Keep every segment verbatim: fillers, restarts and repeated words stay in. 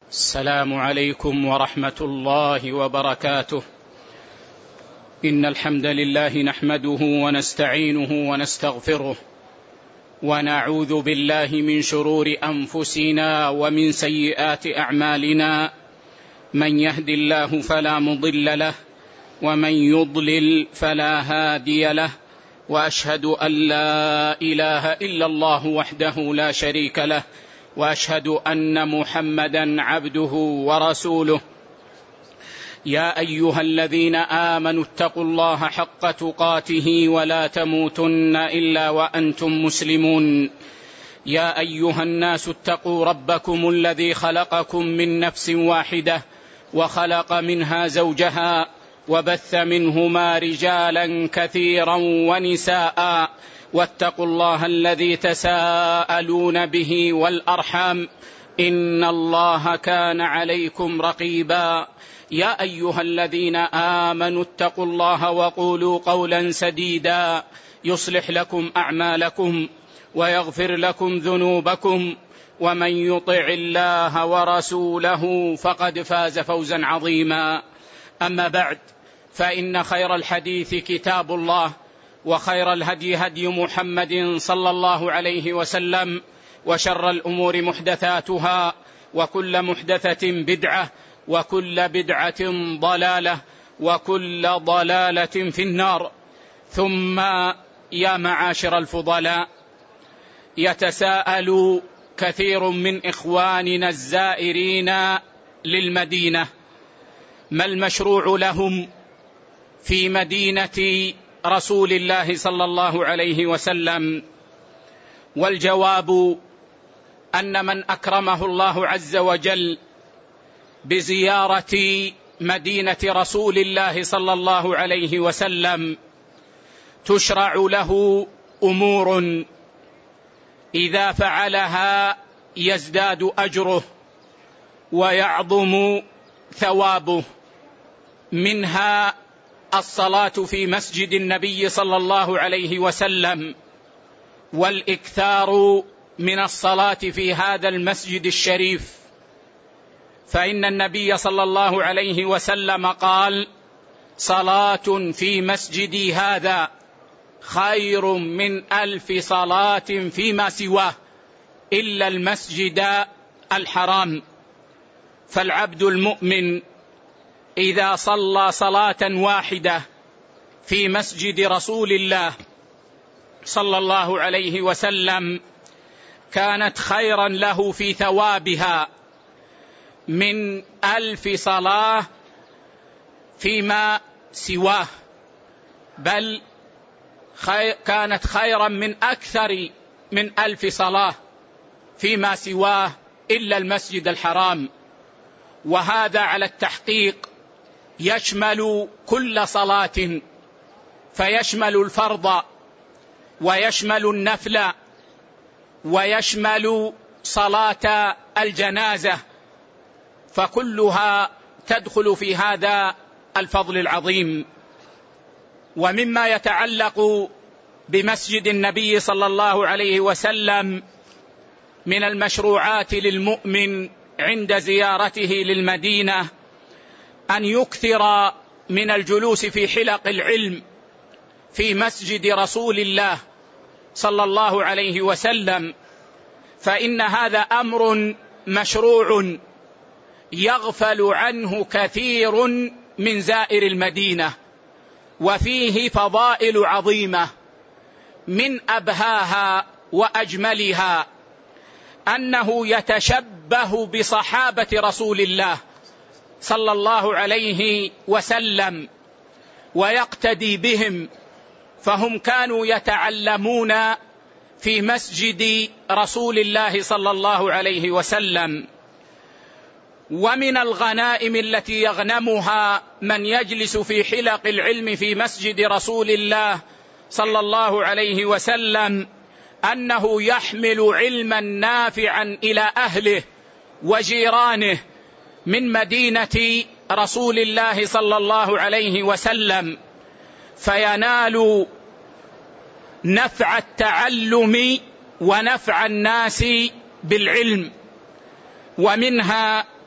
السلام عليكم ورحمة الله وبركاته. إن الحمد لله نحمده ونستعينه ونستغفره، ونعوذ بالله من شرور أنفسنا ومن سيئات أعمالنا. من يهد الله فلا مضل له، ومن يضلل فلا هادي له، وأشهد أن لا إله إلا الله وحده لا شريك له، وأشهد أن محمدا عبده ورسوله. يا أيها الذين آمنوا اتقوا الله حق تقاته ولا تموتن إلا وأنتم مسلمون. يا أيها الناس اتقوا ربكم الذي خلقكم من نفس واحدة، وخلق منها زوجها، وبث منهما رجالا كثيرا ونساء، واتقوا الله الذي تساءلون به والأرحام، إن الله كان عليكم رقيبا. يا أيها الذين آمنوا اتقوا الله وقولوا قولا سديدا يصلح لكم أعمالكم ويغفر لكم ذنوبكم، ومن يطع الله ورسوله فقد فاز فوزا عظيما. أما بعد، فإن خير الحديث كتاب الله، وخير الهدي هدي محمد صلى الله عليه وسلم، وشر الأمور محدثاتها، وكل محدثة بدعة، وكل بدعة ضلالة، وكل ضلالة في النار. ثم يا معاشر الفضلاء، يتساءل كثير من إخواننا الزائرين للمدينة ما المشروع لهم في مدينة رسول الله صلى الله عليه وسلم؟ والجواب أن من أكرمه الله عز وجل بزيارة مدينة رسول الله صلى الله عليه وسلم تشرع له أمور إذا فعلها يزداد أجره ويعظم ثوابه، منها الصلاة في مسجد النبي صلى الله عليه وسلم، والإكثار من الصلاة في هذا المسجد الشريف، فإن النبي صلى الله عليه وسلم قال: صلاة في مسجدي هذا خير من ألف صلاة فيما سواه إلا المسجد الحرام. فالعبد المؤمن إذا صلى صلاة واحدة في مسجد رسول الله صلى الله عليه وسلم كانت خيرا له في ثوابها من ألف صلاة فيما سواه، بل خي... كانت خيرا من أكثر من ألف صلاة فيما سواه إلا المسجد الحرام. وهذا على التحقيق يشمل كل صلاة، فيشمل الفرض، ويشمل النفل، ويشمل صلاة الجنازة، فكلها تدخل في هذا الفضل العظيم. ومما يتعلق بمسجد النبي صلى الله عليه وسلم من المشروعات للمؤمن عند زيارته للمدينة أن يكثر من الجلوس في حلق العلم في مسجد رسول الله صلى الله عليه وسلم، فإن هذا أمر مشروع يغفل عنه كثير من زائر المدينة، وفيه فضائل عظيمة. من أبهاها وأجملها أنه يتشبه بصحابة رسول الله صلى الله عليه وسلم ويقتدي بهم، فهم كانوا يتعلمون في مسجد رسول الله صلى الله عليه وسلم. ومن الغنائم التي يغنمها من يجلس في حلق العلم في مسجد رسول الله صلى الله عليه وسلم أنه يحمل علما نافعا إلى أهله وجيرانه من مدينة رسول الله صلى الله عليه وسلم، فينال نفع التعلم ونفع الناس بالعلم. ومنها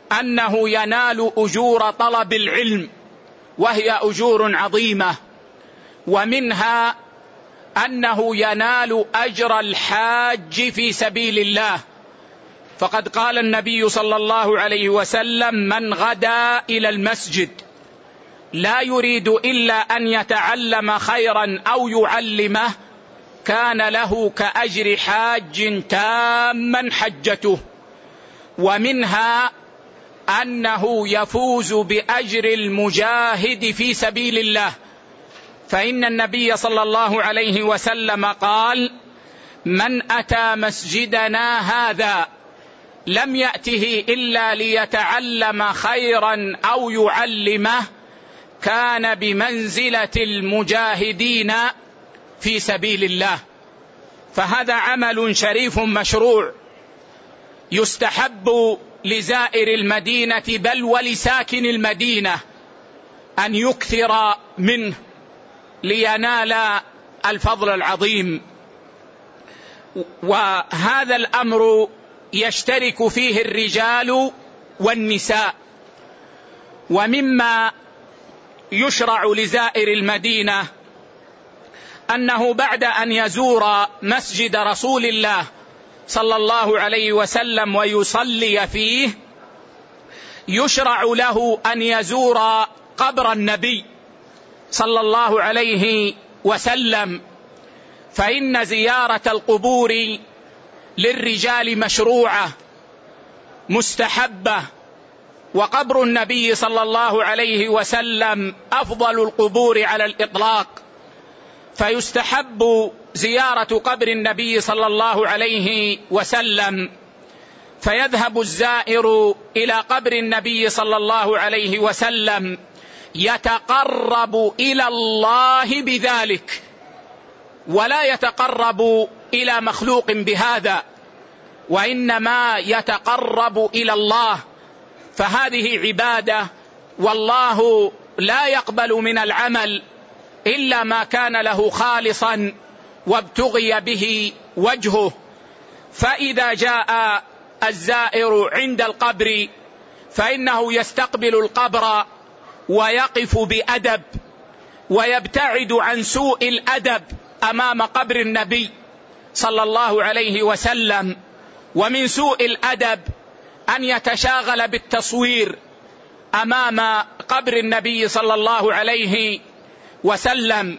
أنه ينال أجور طلب العلم، وهي أجور عظيمة، ومنها أنه ينال أجر الحاج في سبيل الله، فقد قال النبي صلى الله عليه وسلم: من غدا إلى المسجد لا يريد إلا أن يتعلم خيرا أو يعلمه كان له كأجر حاج تاما حجته. ومنها أنه يفوز بأجر المجاهد في سبيل الله، فإن النبي صلى الله عليه وسلم قال: من أتى مسجدنا هذا لم يأته إلا ليتعلم خيرا أو يعلمه كان بمنزلة المجاهدين في سبيل الله. فهذا عمل شريف مشروع يستحب لزائر المدينة بل ولساكن المدينة أن يكثر منه لينال الفضل العظيم. وهذا الأمر يشترك فيه الرجال والنساء. ومما يشرع لزائر المدينة أنه بعد أن يزور مسجد رسول الله صلى الله عليه وسلم ويصلي فيه، يشرع له أن يزور قبر النبي صلى الله عليه وسلم، فإن زيارة القبور للرجال مشروعة مستحبة، وقبر النبي صلى الله عليه وسلم أفضل القبور على الإطلاق، فيستحب زيارة قبر النبي صلى الله عليه وسلم، فيذهب الزائر إلى قبر النبي صلى الله عليه وسلم يتقرب إلى الله بذلك، ولا يتقرب إلى مخلوق بهذا، وإنما يتقرب إلى الله، فهذه عبادة، والله لا يقبل من العمل إلا ما كان له خالصا وابتغي به وجهه. فإذا جاء الزائر عند القبر فإنه يستقبل القبر ويقف بأدب ويبتعد عن سوء الأدب أمام قبر النبي صلى الله عليه وسلم. ومن سوء الأدب أن يتشاغل بالتصوير أمام قبر النبي صلى الله عليه وسلم،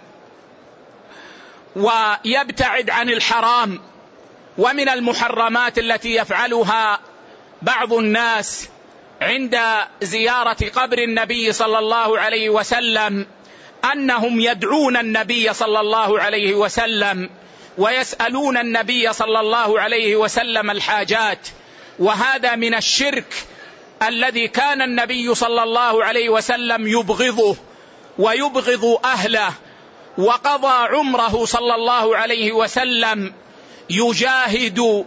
ويبتعد عن الحرام. ومن المحرمات التي يفعلها بعض الناس عند زيارة قبر النبي صلى الله عليه وسلم أنهم يدعون النبي صلى الله عليه وسلم ويسألون النبي صلى الله عليه وسلم الحاجات، وهذا من الشرك الذي كان النبي صلى الله عليه وسلم يبغضه ويبغض أهله، وقضى عمره صلى الله عليه وسلم يجاهد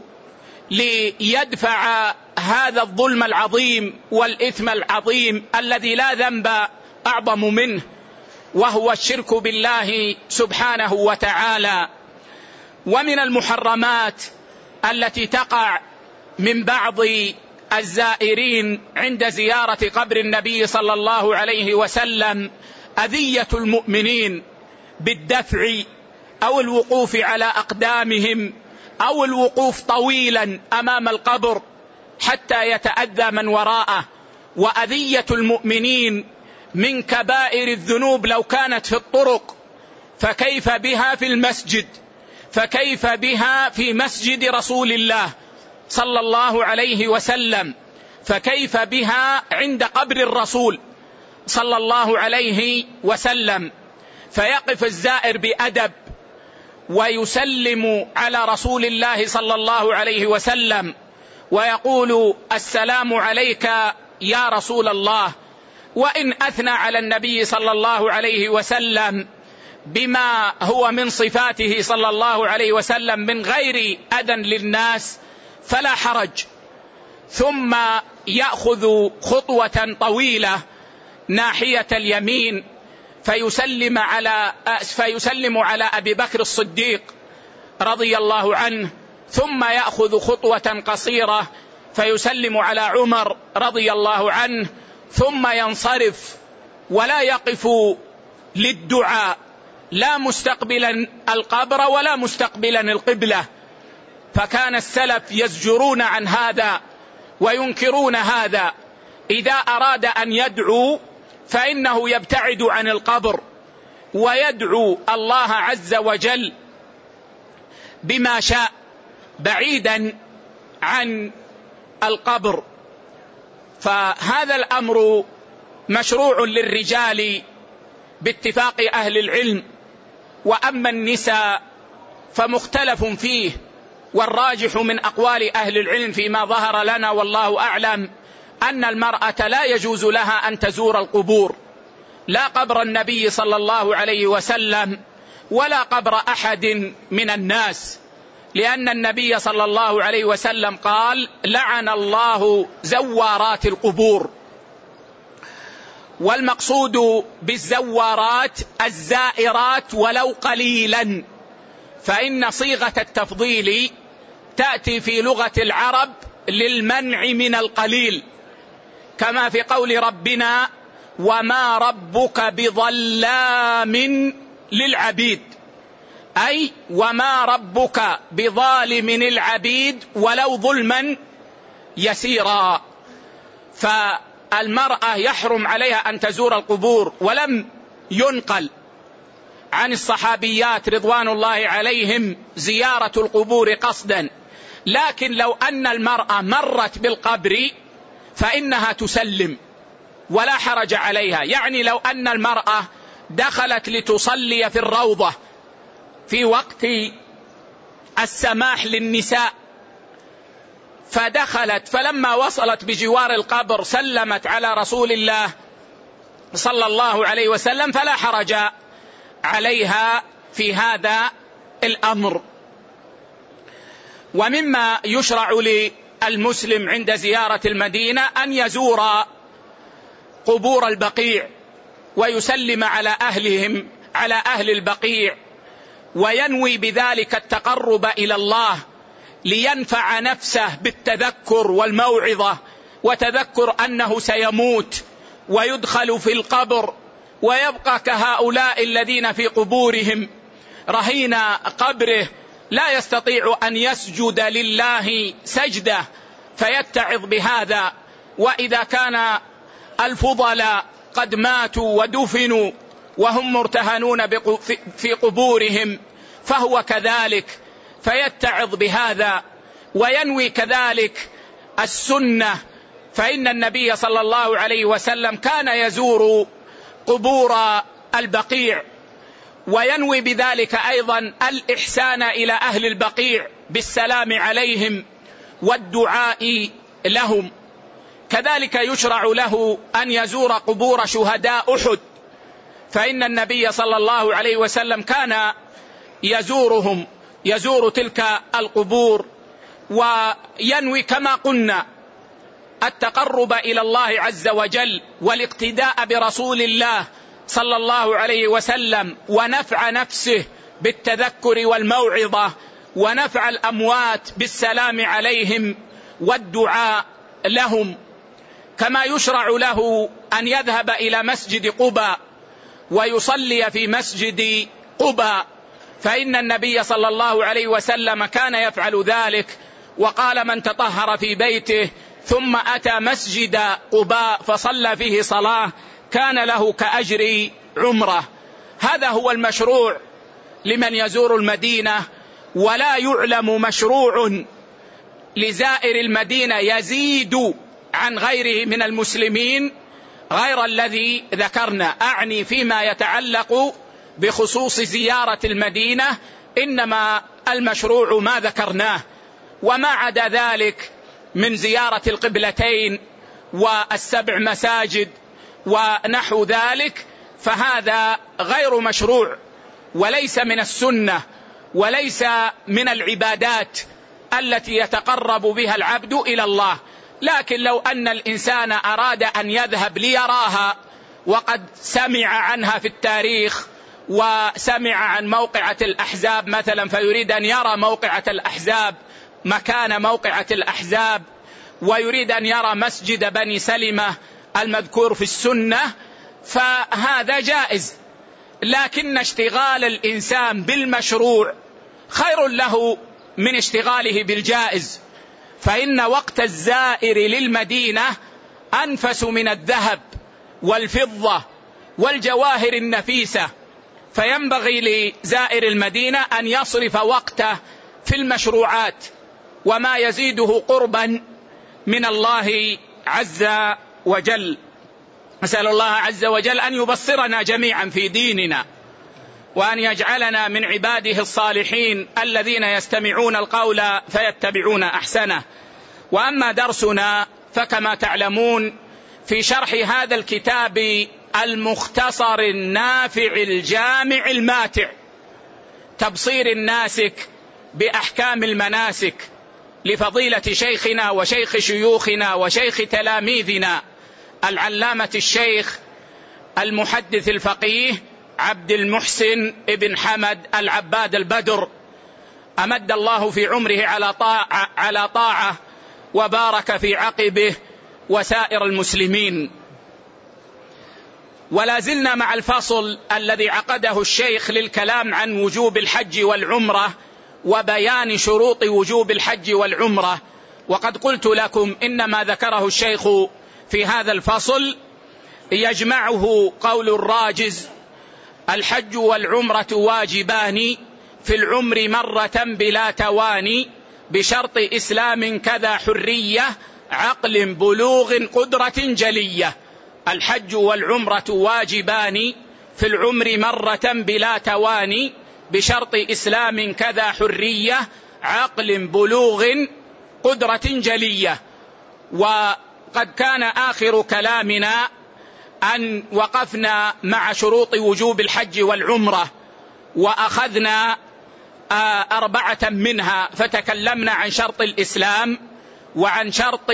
ليدفع هذا الظلم العظيم والإثم العظيم الذي لا ذنب أعظم منه، وهو الشرك بالله سبحانه وتعالى. ومن المحرمات التي تقع من بعض الزائرين عند زيارة قبر النبي صلى الله عليه وسلم أذية المؤمنين بالدفع أو الوقوف على أقدامهم أو الوقوف طويلا أمام القبر حتى يتأذى من وراءه. وأذية المؤمنين من كبائر الذنوب لو كانت في الطرق، فكيف بها في المسجد؟ فكيف بها في مسجد رسول الله صلى الله عليه وسلم؟ فكيف بها عند قبر الرسول صلى الله عليه وسلم؟ فيقف الزائر بأدب ويسلم على رسول الله صلى الله عليه وسلم ويقول: السلام عليك يا رسول الله، وإن أثنى على النبي صلى الله عليه وسلم بما هو من صفاته صلى الله عليه وسلم من غير أذى للناس فلا حرج. ثم يأخذ خطوة طويلة ناحية اليمين فيسلم على فيسلم على أبي بكر الصديق رضي الله عنه، ثم يأخذ خطوة قصيرة فيسلم على عمر رضي الله عنه ثم ينصرف ولا يقف للدعاء لا مستقبلا القبر ولا مستقبلا القبلة. فكان السلف يزجرون عن هذا وينكرون هذا. إذا أراد أن يدعو فإنه يبتعد عن القبر ويدعو الله عز وجل بما شاء بعيدا عن القبر. فهذا الأمر مشروع للرجال باتفاق أهل العلم، وأما النساء فمختلف فيه، والراجح من أقوال أهل العلم فيما ظهر لنا والله أعلم أن المرأة لا يجوز لها أن تزور القبور، لا قبر النبي صلى الله عليه وسلم ولا قبر أحد من الناس، لأن النبي صلى الله عليه وسلم قال: لعن الله زوارات القبور. والمقصود بالزوارات الزائرات ولو قليلا، فإن صيغة التفضيل تأتي في لغة العرب للمنع من القليل، كما في قول ربنا: وما ربك بظلام للعبيد، أي وما ربك بظالم العبيد ولو ظلما يسيرا. فالمرأة يحرم عليها أن تزور القبور، ولم ينقل عن الصحابيات رضوان الله عليهم زيارة القبور قصدا، لكن لو أن المرأة مرت بالقبر فإنها تسلم ولا حرج عليها. يعني لو أن المرأة دخلت لتصلي في الروضة في وقت السماح للنساء، فدخلت فلما وصلت بجوار القبر سلمت على رسول الله صلى الله عليه وسلم، فلا حرج عليها في هذا الأمر. ومما يشرع للمسلم عند زيارة المدينة أن يزور قبور البقيع ويسلم على أهلهم على أهل البقيع، وينوي بذلك التقرب إلى الله لينفع نفسه بالتذكر والموعظة، وتذكر أنه سيموت ويدخل في القبر ويبقى كهؤلاء الذين في قبورهم رهين قبره لا يستطيع أن يسجد لله سجدة، فيتعظ بهذا. وإذا كان الفضلاء قد ماتوا ودفنوا وهم مرتهنون في قبورهم فهو كذلك، فيتعظ بهذا وينوي كذلك السنة، فإن النبي صلى الله عليه وسلم كان يزور قبور البقيع، وينوي بذلك أيضا الإحسان إلى أهل البقيع بالسلام عليهم والدعاء لهم. كذلك يشرع له أن يزور قبور شهداء أحد، فإن النبي صلى الله عليه وسلم كان يزورهم يزور تلك القبور، وينوي كما قلنا التقرب إلى الله عز وجل والاقتداء برسول الله صلى الله عليه وسلم، ونفع نفسه بالتذكر والموعظة، ونفع الأموات بالسلام عليهم والدعاء لهم. كما يشرع له أن يذهب إلى مسجد قباء ويصلي في مسجد قباء، فإن النبي صلى الله عليه وسلم كان يفعل ذلك، وقال: من تطهر في بيته ثم أتى مسجد قباء فصلى فيه صلاة كان له كأجر عمره. هذا هو المشروع لمن يزور المدينة، ولا يعلم مشروع لزائر المدينة يزيد عن غيره من المسلمين غير الذي ذكرنا، أعني فيما يتعلق بخصوص زيارة المدينة، إنما المشروع ما ذكرناه، وما عدا ذلك من زيارة القبلتين والسبع مساجد ونحو ذلك فهذا غير مشروع وليس من السنة وليس من العبادات التي يتقرب بها العبد إلى الله. لكن لو أن الإنسان أراد أن يذهب ليراها وقد سمع عنها في التاريخ وسمع عن موقعة الأحزاب مثلا، فيريد أن يرى موقعة الأحزاب مكان موقعة الأحزاب ويريد أن يرى مسجد بني سلمة المذكور في السنة فهذا جائز، لكن اشتغال الإنسان بالمشروع خير له من اشتغاله بالجائز، فإن وقت الزائر للمدينة أنفس من الذهب والفضة والجواهر النفيسة، فينبغي لزائر المدينة أن يصرف وقته في المشروعات وما يزيده قربا من الله عز وجل. أسأل الله عز وجل أن يبصرنا جميعا في ديننا، وأن يجعلنا من عباده الصالحين الذين يستمعون القول فيتبعون أحسنه. وأما درسنا فكما تعلمون في شرح هذا الكتاب المختصر النافع الجامع الماتع، تبصير الناسك بأحكام المناسك، لفضيلة شيخنا وشيخ شيوخنا وشيخ تلاميذنا العلامة الشيخ المحدث الفقيه عبد المحسن ابن حمد العباد البدر، أمد الله في عمره على طاعة, على طاعة وبارك في عقبه وسائر المسلمين. ولا زلنا مع الفصل الذي عقده الشيخ للكلام عن وجوب الحج والعمرة وبيان شروط وجوب الحج والعمرة. وقد قلت لكم إنما ذكره الشيخ في هذا الفصل يجمعه قول الراجز: الحج والعمرة واجبان في العمر مرة بلا تواني، بشرط إسلام كذا حرية عقل بلوغ قدرة جلية. الحج والعمرة واجبان في العمر مرة بلا تواني، بشرط إسلام كذا حرية عقل بلوغ قدرة جلية. وقد كان آخر كلامنا أن وقفنا مع شروط وجوب الحج والعمرة، وأخذنا أربعة منها، فتكلمنا عن شرط الإسلام وعن شرط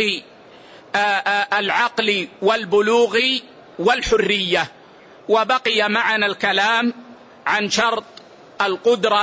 العقل والبلوغ والحرية، وبقي معنا الكلام عن شرط القدرة.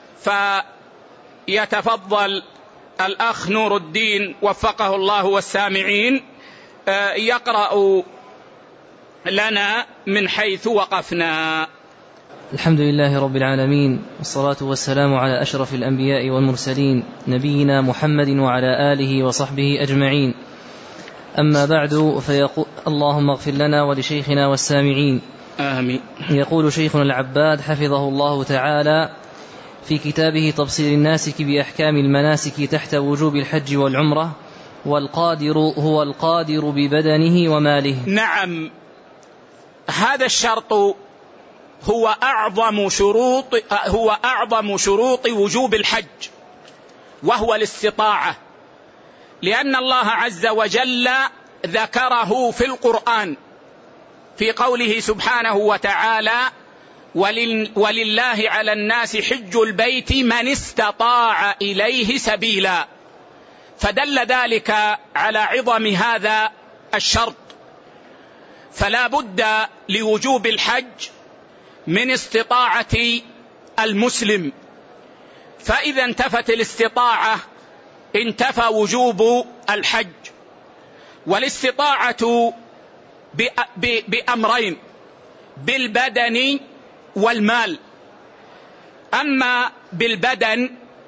فيتفضل الأخ نور الدين وفقه الله والسامعين يقرأ لنا من حيث وقفنا. الحمد لله رب العالمين، والصلاة والسلام على أشرف الأنبياء والمرسلين، نبينا محمد وعلى آله وصحبه أجمعين. أما بعد، فيقول اللهم اغفر لنا ولشيخنا والسامعين آمين. يقول شيخنا العباد حفظه الله تعالى في كتابه تبصير الناسك بأحكام المناسك تحت وجوب الحج والعمرة: والقادر هو القادر ببدنه وماله. نعم، هذا الشرط هو أعظم شروط هو أعظم شروط وجوب الحج، وهو الاستطاعة، لأن الله عز وجل ذكره في القرآن في قوله سبحانه وتعالى: ولله على الناس حج البيت من استطاع إليه سبيلا، فدل ذلك على عظم هذا الشرط. فلا بد لوجوب الحج من استطاعة المسلم، فإذا انتفت الاستطاعة انتفى وجوب الحج. والاستطاعة بأمرين: بالبدن والمال. أما بالبدن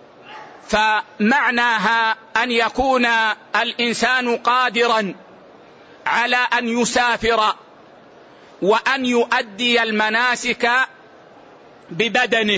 فمعناها أن يكون الإنسان قادرا على أن يسافر وأن يؤدي المناسك ببدنه.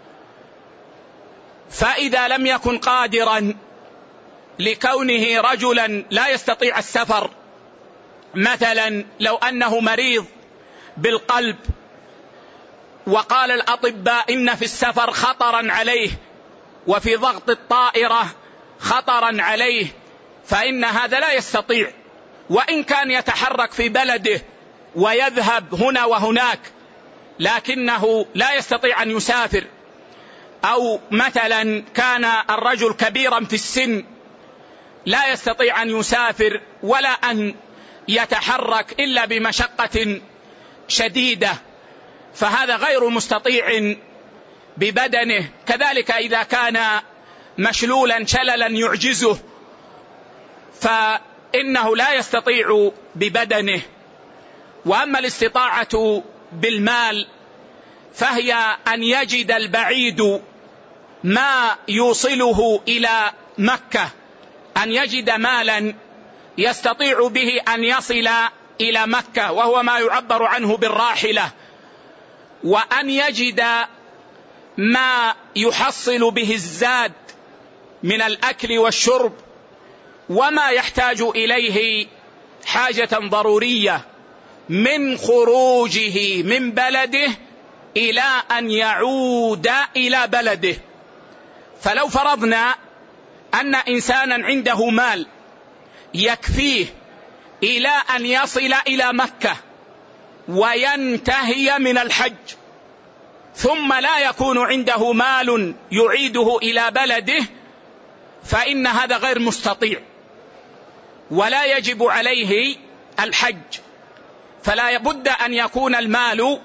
فإذا لم يكن قادرا لكونه رجلا لا يستطيع السفر، مثلا لو أنه مريض بالقلب وقال الأطباء إن في السفر خطرا عليه وفي ضغط الطائرة خطرا عليه، فإن هذا لا يستطيع، وإن كان يتحرك في بلده ويذهب هنا وهناك، لكنه لا يستطيع أن يسافر. أو مثلا كان الرجل كبيرا في السن لا يستطيع أن يسافر ولا أن يتحرك إلا بمشقة شديدة، فهذا غير مستطيع ببدنه. كذلك إذا كان مشلولا شللا يعجزه، فلا إنه لا يستطيع ببدنه. وأما الاستطاعة بالمال فهي أن يجد البعيد ما يوصله إلى مكة، أن يجد مالا يستطيع به أن يصل إلى مكة، وهو ما يعبر عنه بالراحلة، وأن يجد ما يحصل به الزاد من الأكل والشرب وما يحتاج إليه حاجة ضرورية من خروجه من بلده إلى أن يعود إلى بلده. فلو فرضنا أن إنسانا عنده مال يكفيه إلى أن يصل إلى مكة وينتهي من الحج، ثم لا يكون عنده مال يعيده إلى بلده، فإن هذا غير مستطيع ولا يجب عليه الحج. فلا بد أن يكون المال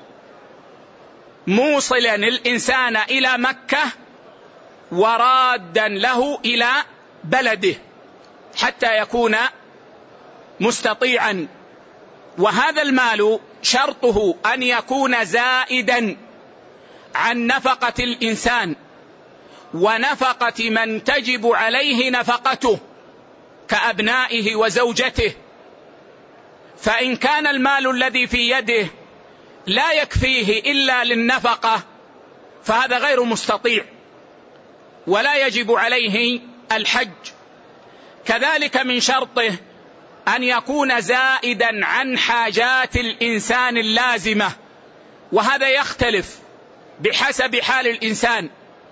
موصلا الإنسان إلى مكة ورادا له إلى بلده حتى يكون مستطيعا. وهذا المال شرطه أن يكون زائدا عن نفقة الإنسان ونفقة من تجب عليه نفقته كأبنائه وزوجته. فإن كان المال الذي في يده لا يكفيه إلا للنفقة فهذا غير مستطيع ولا يجب عليه الحج. كذلك من شرطه أن يكون زائدا عن حاجات الإنسان اللازمة، وهذا يختلف بحسب حال الإنسان.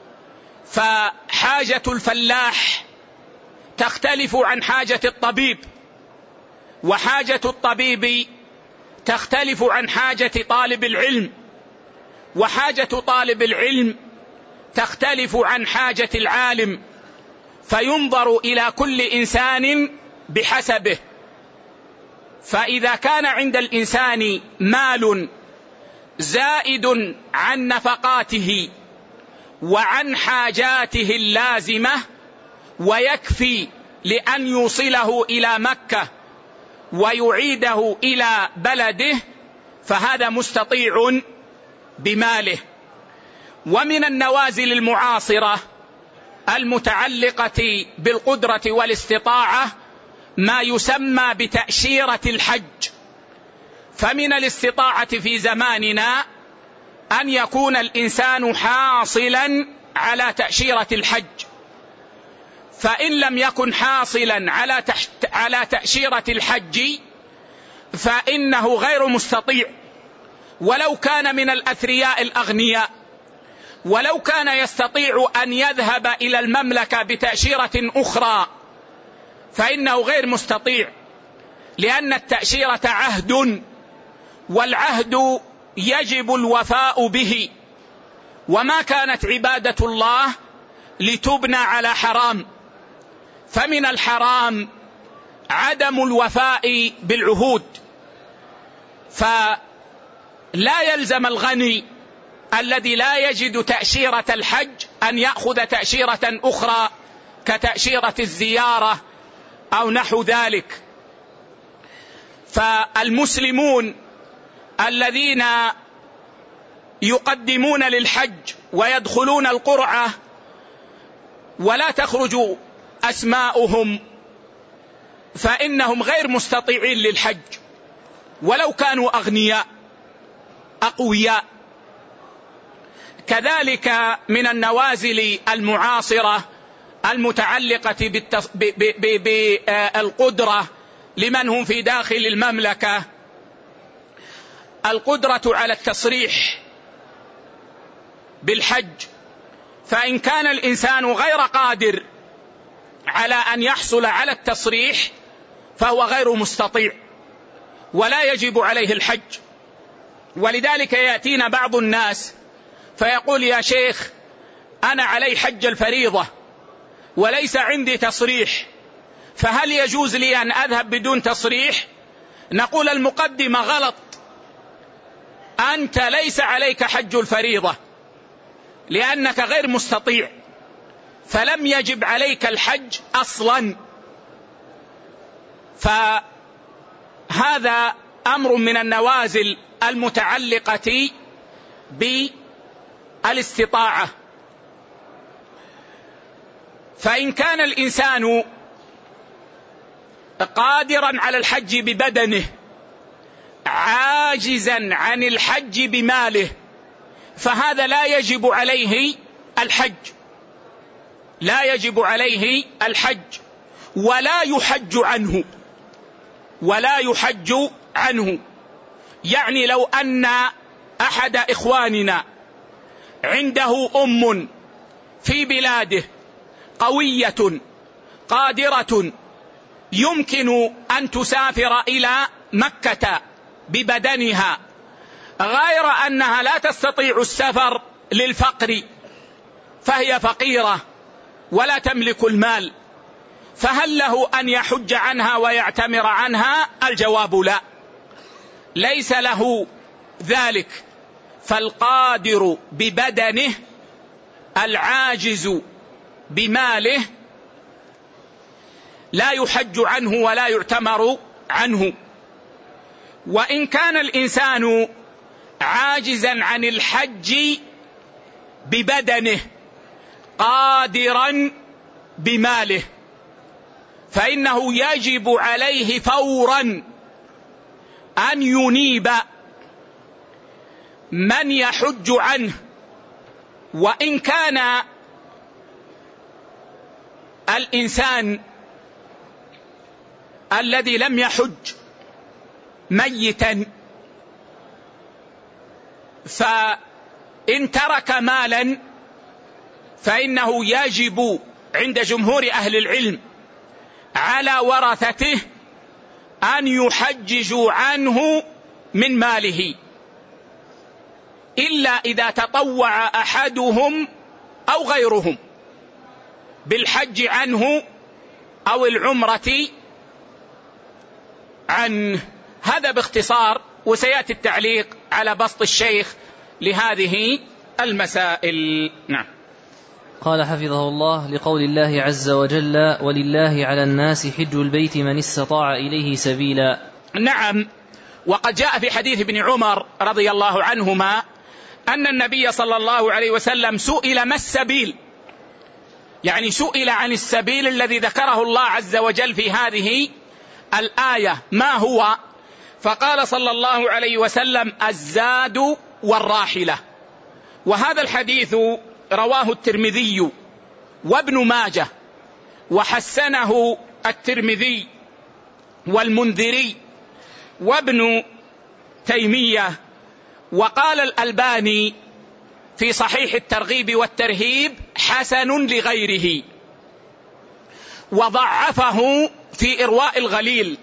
فحاجة الفلاح تختلف عن حاجة الطبيب، وحاجة الطبيب تختلف عن حاجة طالب العلم، وحاجة طالب العلم تختلف عن حاجة العالم، فينظر إلى كل إنسان بحسبه. فإذا كان عند الإنسان مال زائد عن نفقاته وعن حاجاته اللازمة ويكفي لأن يوصله إلى مكة ويعيده إلى بلده، فهذا مستطيع بماله. ومن النوازل المعاصرة المتعلقة بالقدرة والاستطاعة ما يسمى بتأشيرة الحج. فمن الاستطاعة في زماننا أن يكون الإنسان حاصلا على تأشيرة الحج، فإن لم يكن حاصلا على على تأشيرة الحج فإنه غير مستطيع، ولو كان من الأثرياء الأغنياء، ولو كان يستطيع أن يذهب إلى المملكة بتأشيرة أخرى فإنه غير مستطيع، لأن التأشيرة عهد، والعهد يجب الوفاء به، وما كانت عبادة الله لتبنى على حرام. فمن الحرام عدم الوفاء بالعهود. فلا يلزم الغني الذي لا يجد تأشيرة الحج أن يأخذ تأشيرة أخرى كتأشيرة الزيارة أو نحو ذلك. فالمسلمون الذين يقدمون للحج ويدخلون القرعة ولا تخرج أسماؤهم فإنهم غير مستطيعين للحج ولو كانوا أغنياء أقوياء. كذلك من النوازل المعاصرة المتعلقة بالقدرة لمن هم في داخل المملكة القدرة على التصريح بالحج. فإن كان الإنسان غير قادر على أن يحصل على التصريح فهو غير مستطيع ولا يجب عليه الحج. ولذلك يأتينا بعض الناس فيقول: يا شيخ، أنا علي حج الفريضة وليس عندي تصريح، فهل يجوز لي أن أذهب بدون تصريح؟ نقول: المقدمة غلط، أنت ليس عليك حج الفريضة لأنك غير مستطيع، فلم يجب عليك الحج أصلا. فهذا أمر من النوازل المتعلقة بالاستطاعة. فإن كان الإنسان قادرا على الحج ببدنه عاجزا عن الحج بماله فهذا لا يجب عليه الحج، لا يجب عليه الحج ولا يحج عنه، ولا يحج عنه. يعني لو أن أحد إخواننا عنده أم في بلاده قوية قادرة يمكن أن تسافر إلى مكة ببدنها، غير أنها لا تستطيع السفر للفقر، فهي فقيرة ولا تملك المال، فهل له أن يحج عنها ويعتمر عنها؟ الجواب لا، ليس له ذلك. فالقادر ببدنه العاجز بماله لا يحج عنه ولا يعتمر عنه. وإن كان الإنسان عاجزا عن الحج ببدنه قادرا بماله فإنه يجب عليه فورا أن ينيب من يحج عنه. وإن كان الإنسان الذي لم يحج ميتا فإن ترك مالا فإنه يجب عند جمهور أهل العلم على ورثته أن يحججوا عنه من ماله، إلا إذا تطوع أحدهم أو غيرهم بالحج عنه أو العمرة عنه. هذا باختصار، وسيأتي التعليق على بسط الشيخ لهذه المسائل. نعم. قال حفظه الله: لقول الله عز وجل: ولله على الناس حج البيت من استطاع إليه سبيلا. نعم. وقد جاء في حديث ابن عمر رضي الله عنهما أن النبي صلى الله عليه وسلم سئل ما السبيل، يعني سئل عن السبيل الذي ذكره الله عز وجل في هذه الآية ما هو؟ فقال صلى الله عليه وسلم: الزاد والراحلة. وهذا الحديث رواه الترمذي وابن ماجه وحسنه الترمذي والمنذري وابن تيمية، وقال الألباني في صحيح الترغيب والترهيب حسن لغيره، وضعفه في إرواء الغليل.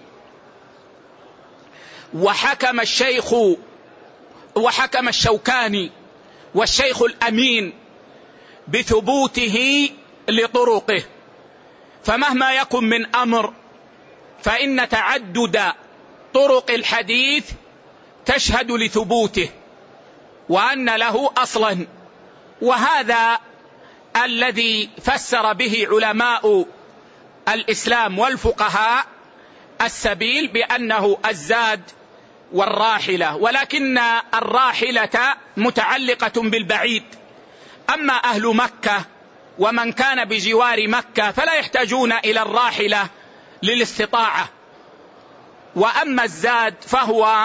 وحكم الشيخ وحكم الشوكاني والشيخ الأمين بثبوته لطرقه. فمهما يكن من أمر فإن تعدد طرق الحديث تشهد لثبوته وأن له أصلا، وهذا الذي فسر به علماء الإسلام والفقهاء السبيل بأنه الزاد والراحلة، ولكن الراحلة متعلقة بالبعيد. أما أهل مكة ومن كان بجوار مكة فلا يحتاجون إلى الراحلة للاستطاعة، وأما الزاد فهو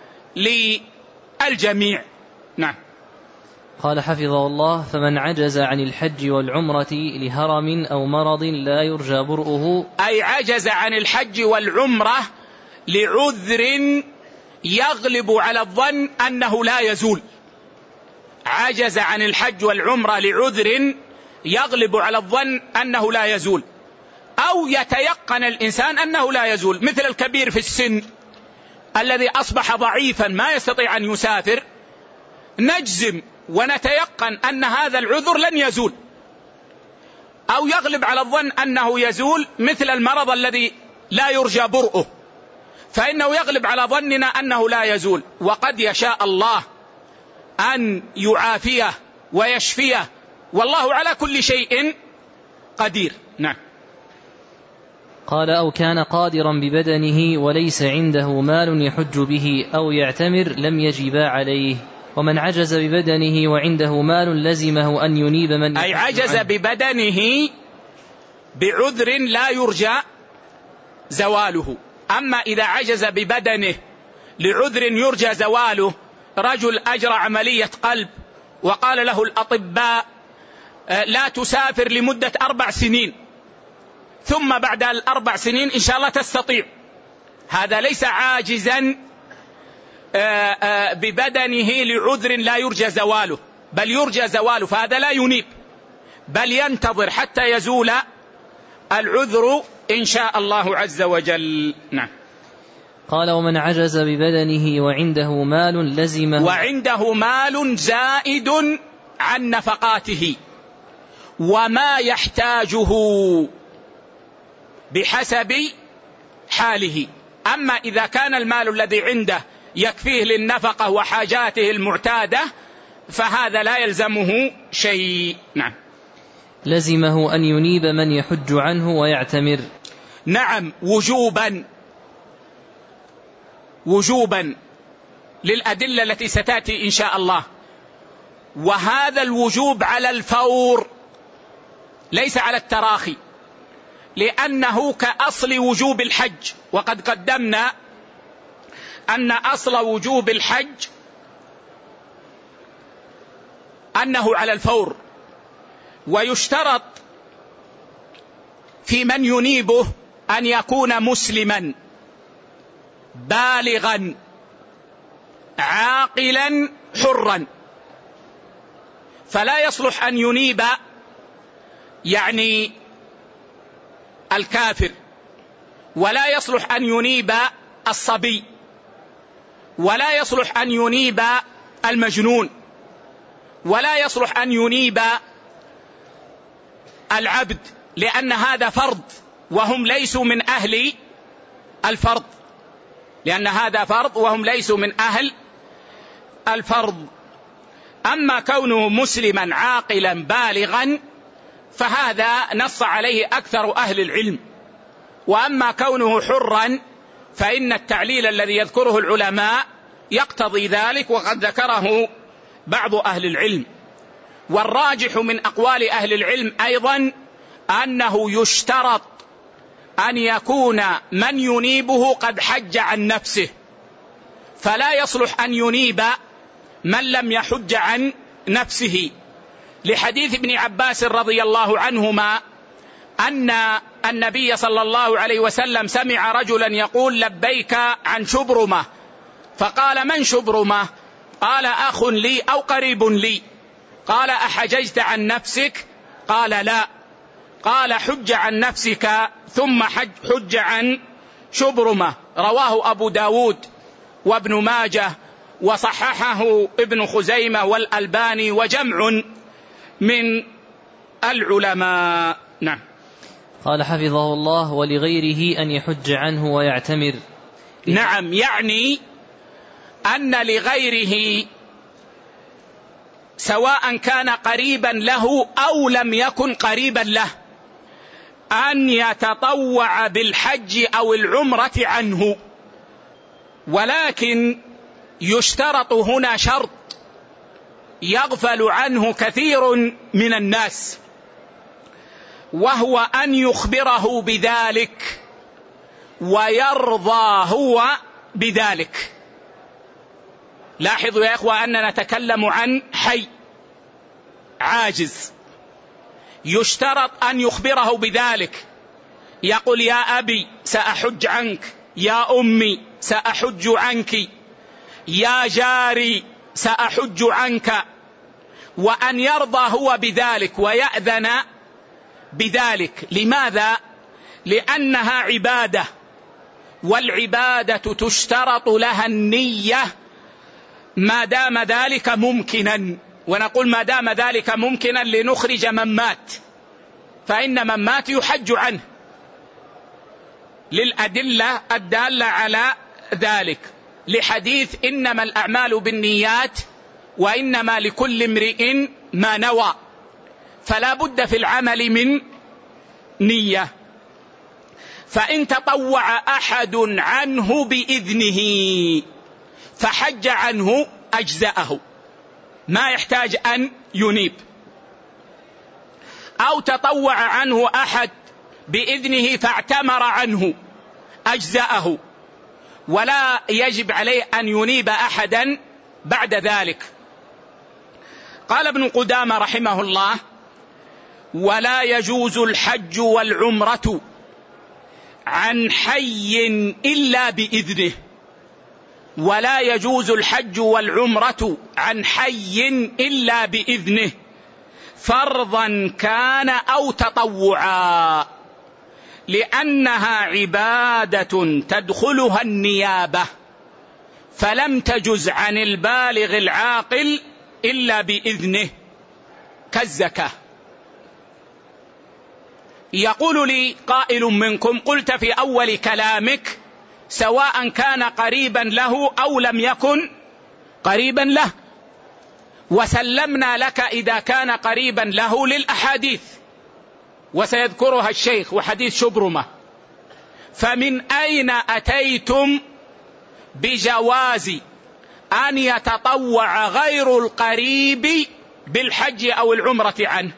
للجميع. نعم. قال حفظه الله: فمن عجز عن الحج والعمرة لهرم أو مرض لا يرجى برؤه، أي عجز عن الحج والعمرة لعذر يغلب على الظن أنه لا يزول. عجز عن الحج والعمرة لعذر يغلب على الظن أنه لا يزول، أو يتيقن الإنسان أنه لا يزول، مثل الكبير في السن الذي أصبح ضعيفا ما يستطيع أن يسافر، نجزم ونتيقن أن هذا العذر لن يزول، أو يغلب على الظن أنه يزول، مثل المرض الذي لا يرجى برؤه، فإنه يغلب على ظننا أنه لا يزول، وقد يشاء الله أن يعافيه ويشفيه، والله على كل شيء قدير. نعم. قال أو كان قادرا ببدنه وليس عنده مال يحج به أو يعتمر لم يجبا عليه. ومن عجز ببدنه وعنده مال لزمه أن ينيب من أي عجز عنه. ببدنه بعذر لا يرجى زواله. أما إذا عجز ببدنه لعذر يرجى زواله، رجل أجرى عملية قلب وقال له الأطباء لا تسافر لمدة أربع سنين، ثم بعد الأربع سنين إن شاء الله تستطيع، هذا ليس عاجزا ببدنه لعذر لا يرجى زواله، بل يرجى زواله، فهذا لا ينيب بل ينتظر حتى يزول العذر إن شاء الله عز وجل. نعم. قال ومن عجز ببدنه وعنده مال لزمه وعنده مال زائد عن نفقاته وما يحتاجه بحسب حاله. أما إذا كان المال الذي عنده يكفيه للنفقة وحاجاته المعتادة فهذا لا يلزمه شيء. نعم. لزمه أن ينيب من يحج عنه ويعتمر. نعم، وجوبا وجوبا للأدلة التي ستأتي إن شاء الله. وهذا الوجوب على الفور ليس على التراخي، لأنه كأصل وجوب الحج، وقد قدمنا أن أصل وجوب الحج أنه على الفور. ويشترط في من ينيبه أن يكون مسلما بالغا عاقلا حرا، فلا يصلح أن ينيب يعني الكافر، ولا يصلح أن ينيب الصبي، ولا يصلح أن ينيب المجنون، ولا يصلح أن ينيب العبد، لأن هذا فرض وهم ليسوا من أهل الفرض، لأن هذا فرض وهم ليسوا من أهل الفرض. أما كونه مسلما عاقلا بالغا فهذا نص عليه أكثر أهل العلم. وأما كونه حرا فإن التعليل الذي يذكره العلماء يقتضي ذلك، وقد ذكره بعض أهل العلم. والراجح من أقوال أهل العلم أيضا أنه يشترط أن يكون من ينيبه قد حج عن نفسه، فلا يصلح أن ينيب من لم يحج عن نفسه، لحديث ابن عباس رضي الله عنهما أن النبي صلى الله عليه وسلم سمع رجلا يقول لبيك عن شبرمة، فقال من شبرمة؟ قال أخ لي أو قريب لي. قال أحججت عن نفسك؟ قال لا. قال حج عن نفسك ثم حج, حج عن شبرمة. رواه أبو داود وابن ماجه وصححه ابن خزيمة والألباني وجمع من العلماء. نعم. قال حفظه الله ولغيره أن يحج عنه ويعتمر. نعم، يعني أن لغيره سواء كان قريبا له أو لم يكن قريبا له أن يتطوع بالحج أو العمرة عنه، ولكن يشترط هنا شرط يغفل عنه كثير من الناس، وهو أن يخبره بذلك ويرضى هو بذلك. لاحظوا يا إخوة أننا نتكلم عن حي عاجز، يشترط أن يخبره بذلك، يقول يا أبي سأحج عنك، يا أمي سأحج عنك، يا جاري سأحج عنك، وأن يرضى هو بذلك ويأذن بذلك. لماذا؟ لأنها عبادة، والعبادة تشترط لها النية ما دام ذلك ممكنا. ونقول ما دام ذلك ممكنا لنخرج من مات، فإن من مات يحج عنه للأدلة الدالة على ذلك، لحديث إنما الأعمال بالنيات وإنما لكل امرئ ما نوى، فلا بد في العمل من نية. فإن تطوع أحد عنه بإذنه فحج عنه أجزأه، ما يحتاج أن ينيب. أو تطوع عنه أحد بإذنه فاعتمر عنه أجزأه، ولا يجب عليه أن ينيب أحدا بعد ذلك. قال ابن قدامة رحمه الله: ولا يجوز الحج والعمرة عن حي إلا بإذنه. ولا يجوز الحج والعمرة عن حي إلا بإذنه، فرضا كان أو تطوعا، لأنها عبادة تدخلها النيابة، فلم تجز عن البالغ العاقل إلا بإذنه، كالزكاة. يقول لي قائل منكم: قلت في أول كلامك سواء كان قريبا له أو لم يكن قريبا له، وسلمنا لك إذا كان قريبا له للأحاديث، وسيذكرها الشيخ، وحديث شبرمة. فمن أين أتيتم بجواز أن يتطوع غير القريب بالحج أو العمرة عنه؟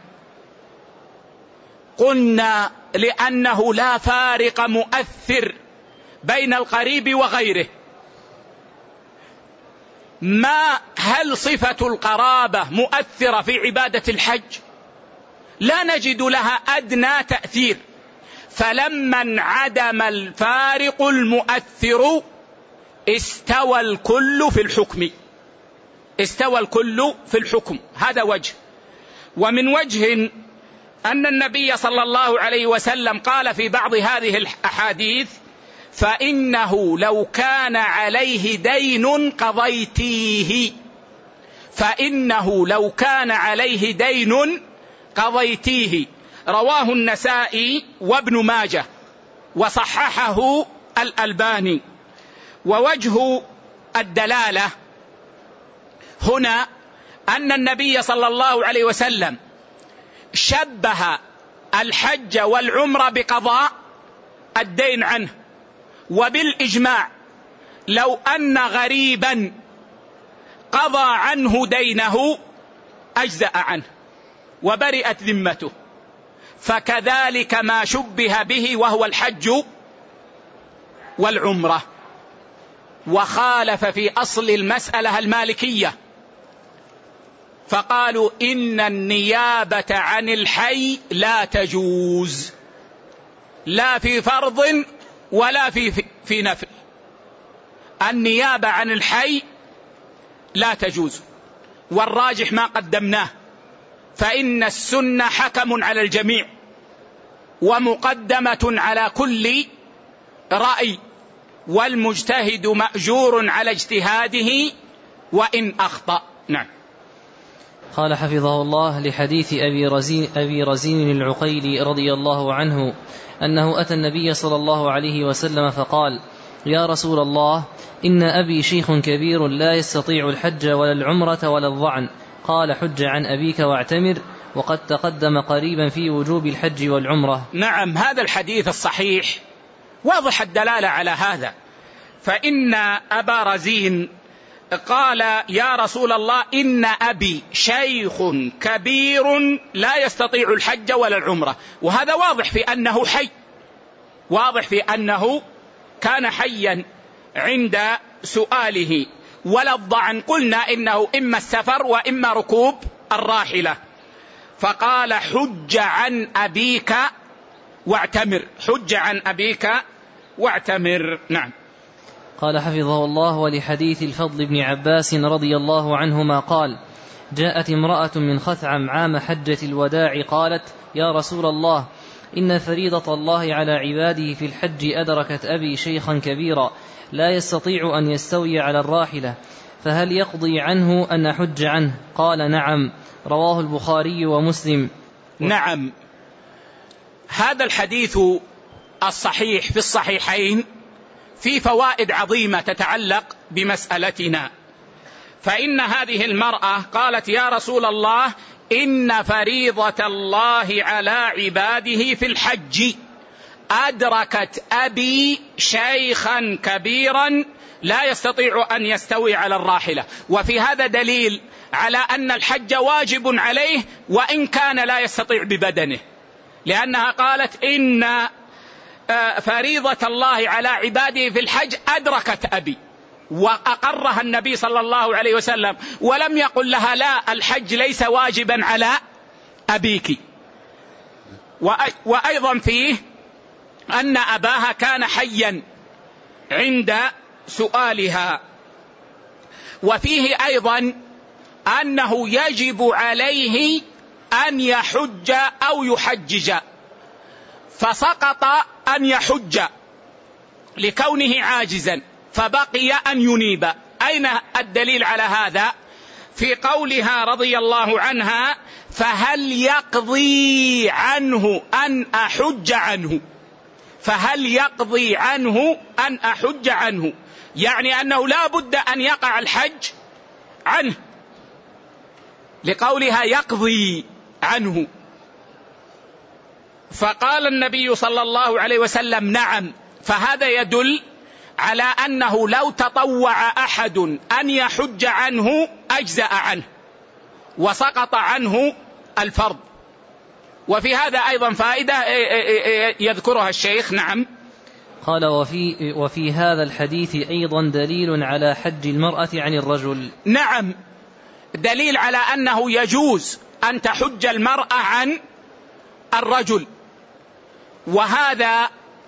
قلنا: لأنه لا فارق مؤثر بين القريب وغيره. ما هل صفة القرابة مؤثرة في عبادة الحج؟ لا نجد لها أدنى تأثير. فلما انعدم الفارق المؤثر استوى الكل في الحكم، استوى الكل في الحكم. هذا وجه. ومن وجه أن النبي صلى الله عليه وسلم قال في بعض هذه الأحاديث: فإنه لو كان عليه دين قضيتيه، فإنه لو كان عليه دين قضيتيه. رواه النسائي وابن ماجه وصححه الألباني. ووجه الدلالة هنا أن النبي صلى الله عليه وسلم شبه الحج والعمرة بقضاء الدين عنه، وبالإجماع لو أن غريبا قضى عنه دينه أجزأ عنه وبرئت ذمته، فكذلك ما شبه به وهو الحج والعمرة. وخالف في أصل المسألة المالكية، فقالوا إن النيابة عن الحي لا تجوز، لا في فرض ولا في في نفل. النيابة عن الحي لا تجوز، والراجح ما قدمناه، فإن السنة حكم على الجميع ومقدمة على كل رأي، والمجتهد مأجور على اجتهاده وإن أخطأ. نعم. قال حفظه الله: لحديث أبي رزين, أبي رزين العقيلي رضي الله عنه أنه أتى النبي صلى الله عليه وسلم فقال: يا رسول الله، إن أبي شيخ كبير لا يستطيع الحج ولا العمرة ولا الظعن. قال: حج عن أبيك واعتمر، وقد تقدم قريبا في وجوب الحج والعمرة. نعم، هذا الحديث الصحيح واضح الدلالة على هذا. فإن أبا رزين قال: يا رسول الله، إن أبي شيخ كبير لا يستطيع الحج ولا العمرة. وهذا واضح في أنه حي، واضح في أنه كان حيا عند سؤاله. ولا الضعن قلنا إنه إما السفر وإما ركوب الراحلة. فقال: حج عن أبيك واعتمر، حج عن أبيك واعتمر. نعم. قال حفظه الله: ولحديث الفضل بن عباس رضي الله عنهما قال: جاءت امرأة من خثعم عام حجة الوداع قالت: يا رسول الله، إن فريضة الله على عباده في الحج أدركت أبي شيخا كبيرا لا يستطيع أن يستوي على الراحلة، فهل يقضي عنه أن أحج عنه؟ قال: نعم. رواه البخاري ومسلم. نعم، هذا الحديث الصحيح في الصحيحين في فوائد عظيمة تتعلق بمسألتنا. فإن هذه المرأة قالت: يا رسول الله، إن فريضة الله على عباده في الحج أدركت أبي شيخا كبيرا لا يستطيع أن يستوي على الراحلة. وفي هذا دليل على أن الحج واجب عليه وإن كان لا يستطيع ببدنه، لأنها قالت إن فريضة الله على عباده في الحج أدركت أبي، وأقرها النبي صلى الله عليه وسلم، ولم يقل لها لا، الحج ليس واجبا على أبيك. وأيضا فيه أن أباها كان حيا عند سؤالها. وفيه أيضا أنه يجب عليه أن يحج أو يحجج، فسقط أن يحج لكونه عاجزا، فبقي أن ينيب. أين الدليل على هذا؟ في قولها رضي الله عنها: فهل يقضي عنه أن أحج عنه. فهل يقضي عنه أن أحج عنه، يعني أنه لا بد أن يقع الحج عنه، لقولها يقضي عنه. فقال النبي صلى الله عليه وسلم: نعم. فهذا يدل على أنه لو تطوع أحد أن يحج عنه أجزأ عنه وسقط عنه الفرض. وفي هذا أيضا فائدة يذكرها الشيخ. نعم. قال: وفي, وفي هذا الحديث أيضا دليل على حج المرأة عن الرجل. نعم، دليل على أنه يجوز أن تحج المرأة عن الرجل، وهذا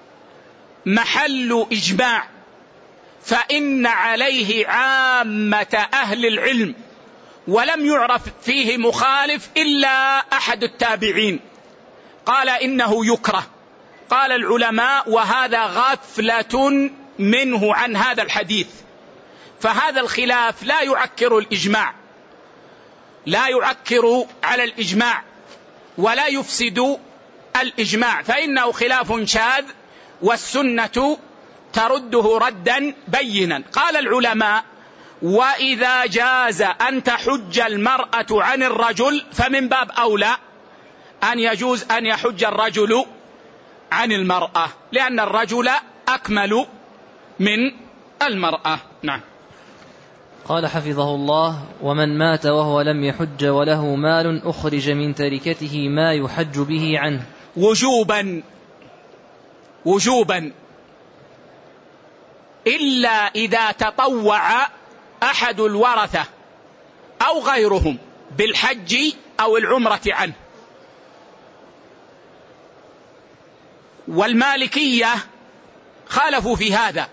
محل إجماع، فإن عليه عامة أهل العلم، ولم يعرف فيه مخالف إلا أحد التابعين قال إنه يكره. قال العلماء: وهذا غفلة منه عن هذا الحديث. فهذا الخلاف لا يعكر الإجماع، لا يعكر على الإجماع ولا يفسد الإجماع، فإنه خلاف شاذ والسنة ترده ردا بينا. قال العلماء: وإذا جاز أن تحج المرأة عن الرجل فمن باب أولى أن يجوز أن يحج الرجل عن المرأة، لأن الرجل أكمل من المرأة. نعم. قال حفظه الله: ومن مات وهو لم يحج وله مال أخرج من تركته ما يحج به عنه وجوبا وجوبا إلا إذا تطوع أحد الورثة أو غيرهم بالحج أو العمرة عنه. والمالكية خالفوا في هذا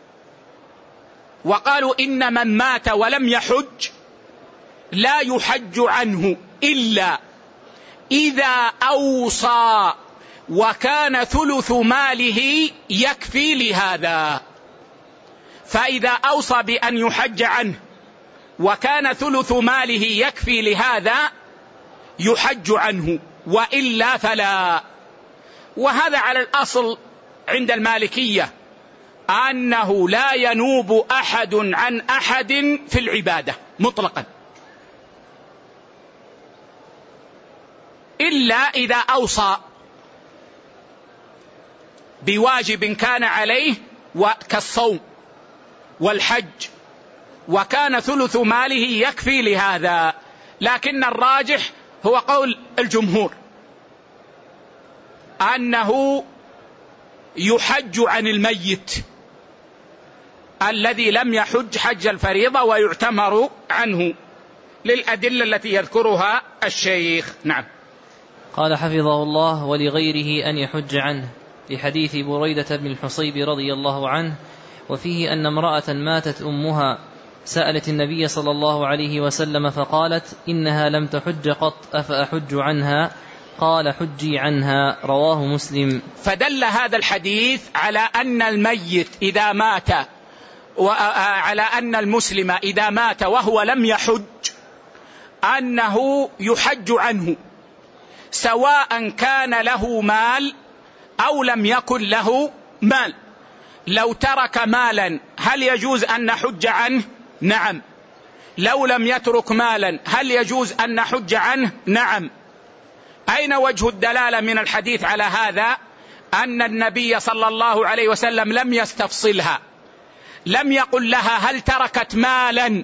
وقالوا إن من مات ولم يحج لا يحج عنه إلا إذا أوصى وكان ثلث ماله يكفي لهذا. فإذا أوصى بأن يحج عنه وكان ثلث ماله يكفي لهذا يحج عنه، وإلا فلا. وهذا على الأصل عند المالكية، أنه لا ينوب أحد عن أحد في العبادة مطلقا إلا إذا أوصى بواجب كان عليه كالصوم والحج وكان ثلث ماله يكفي لهذا. لكن الراجح هو قول الجمهور أنه يحج عن الميت الذي لم يحج حج الفريضة ويعتمر عنه للأدلة التي يذكرها الشيخ. نعم. قال حفظه الله: ولغيره أن يحج عنه، لحديث بريدة بن الحصيب رضي الله عنه، وفيه أن امرأة ماتت أمها سألت النبي صلى الله عليه وسلم فقالت: إنها لم تحج قط أفأحج عنها؟ قال: حجي عنها. رواه مسلم. فدل هذا الحديث على أن الميت إذا مات وعلى أن المسلم إذا مات وهو لم يحج أنه يحج عنه، سواء كان له مال أو لم يكن له مال. لو ترك مالا هل يجوز أن نحج عنه؟ نعم. لو لم يترك مالا هل يجوز أن نحج عنه؟ نعم. أين وجه الدلالة من الحديث على هذا؟ أن النبي صلى الله عليه وسلم لم يستفصلها، لم يقل لها هل تركت مالا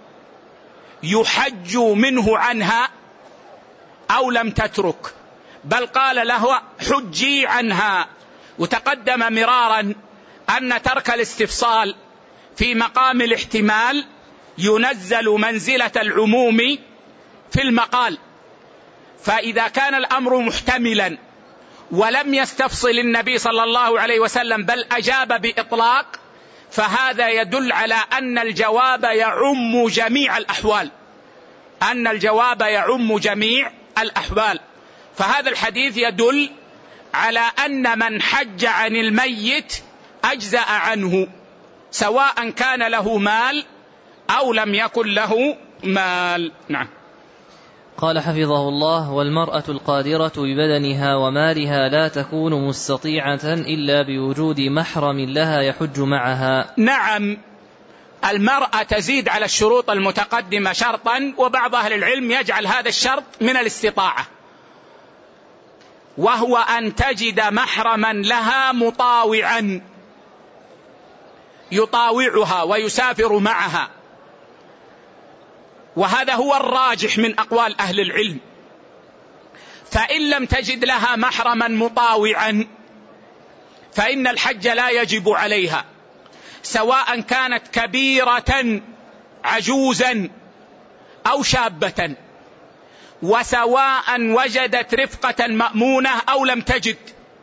يحج منه عنها أو لم تترك، بل قال له حجي عنها. وتقدم مرارا أن ترك الاستفصال في مقام الاحتمال ينزل منزلة العموم في المقال، فإذا كان الأمر محتملا ولم يستفصل النبي صلى الله عليه وسلم بل أجاب بإطلاق، فهذا يدل على أن الجواب يعم جميع الأحوال، أن الجواب يعم جميع الأحوال. فهذا الحديث يدل على أن من حج عن الميت أجزأ عنه، سواء كان له مال أو لم يكن له مال. نعم. قال حفظه الله: والمرأة القادرة ببدنها ومالها لا تكون مستطيعة إلا بوجود محرم لها يحج معها. نعم، المرأة تزيد على الشروط المتقدمة شرطا، وبعض أهل العلم يجعل هذا الشرط من الاستطاعة، وهو أن تجد محرما لها مطاوعا يطاوعها ويسافر معها، وهذا هو الراجح من أقوال أهل العلم. فإن لم تجد لها محرما مطاوعا فإن الحج لا يجب عليها، سواء كانت كبيرة عجوزا أو شابة، وسواء وجدت رفقة مأمونة أو لم تجد،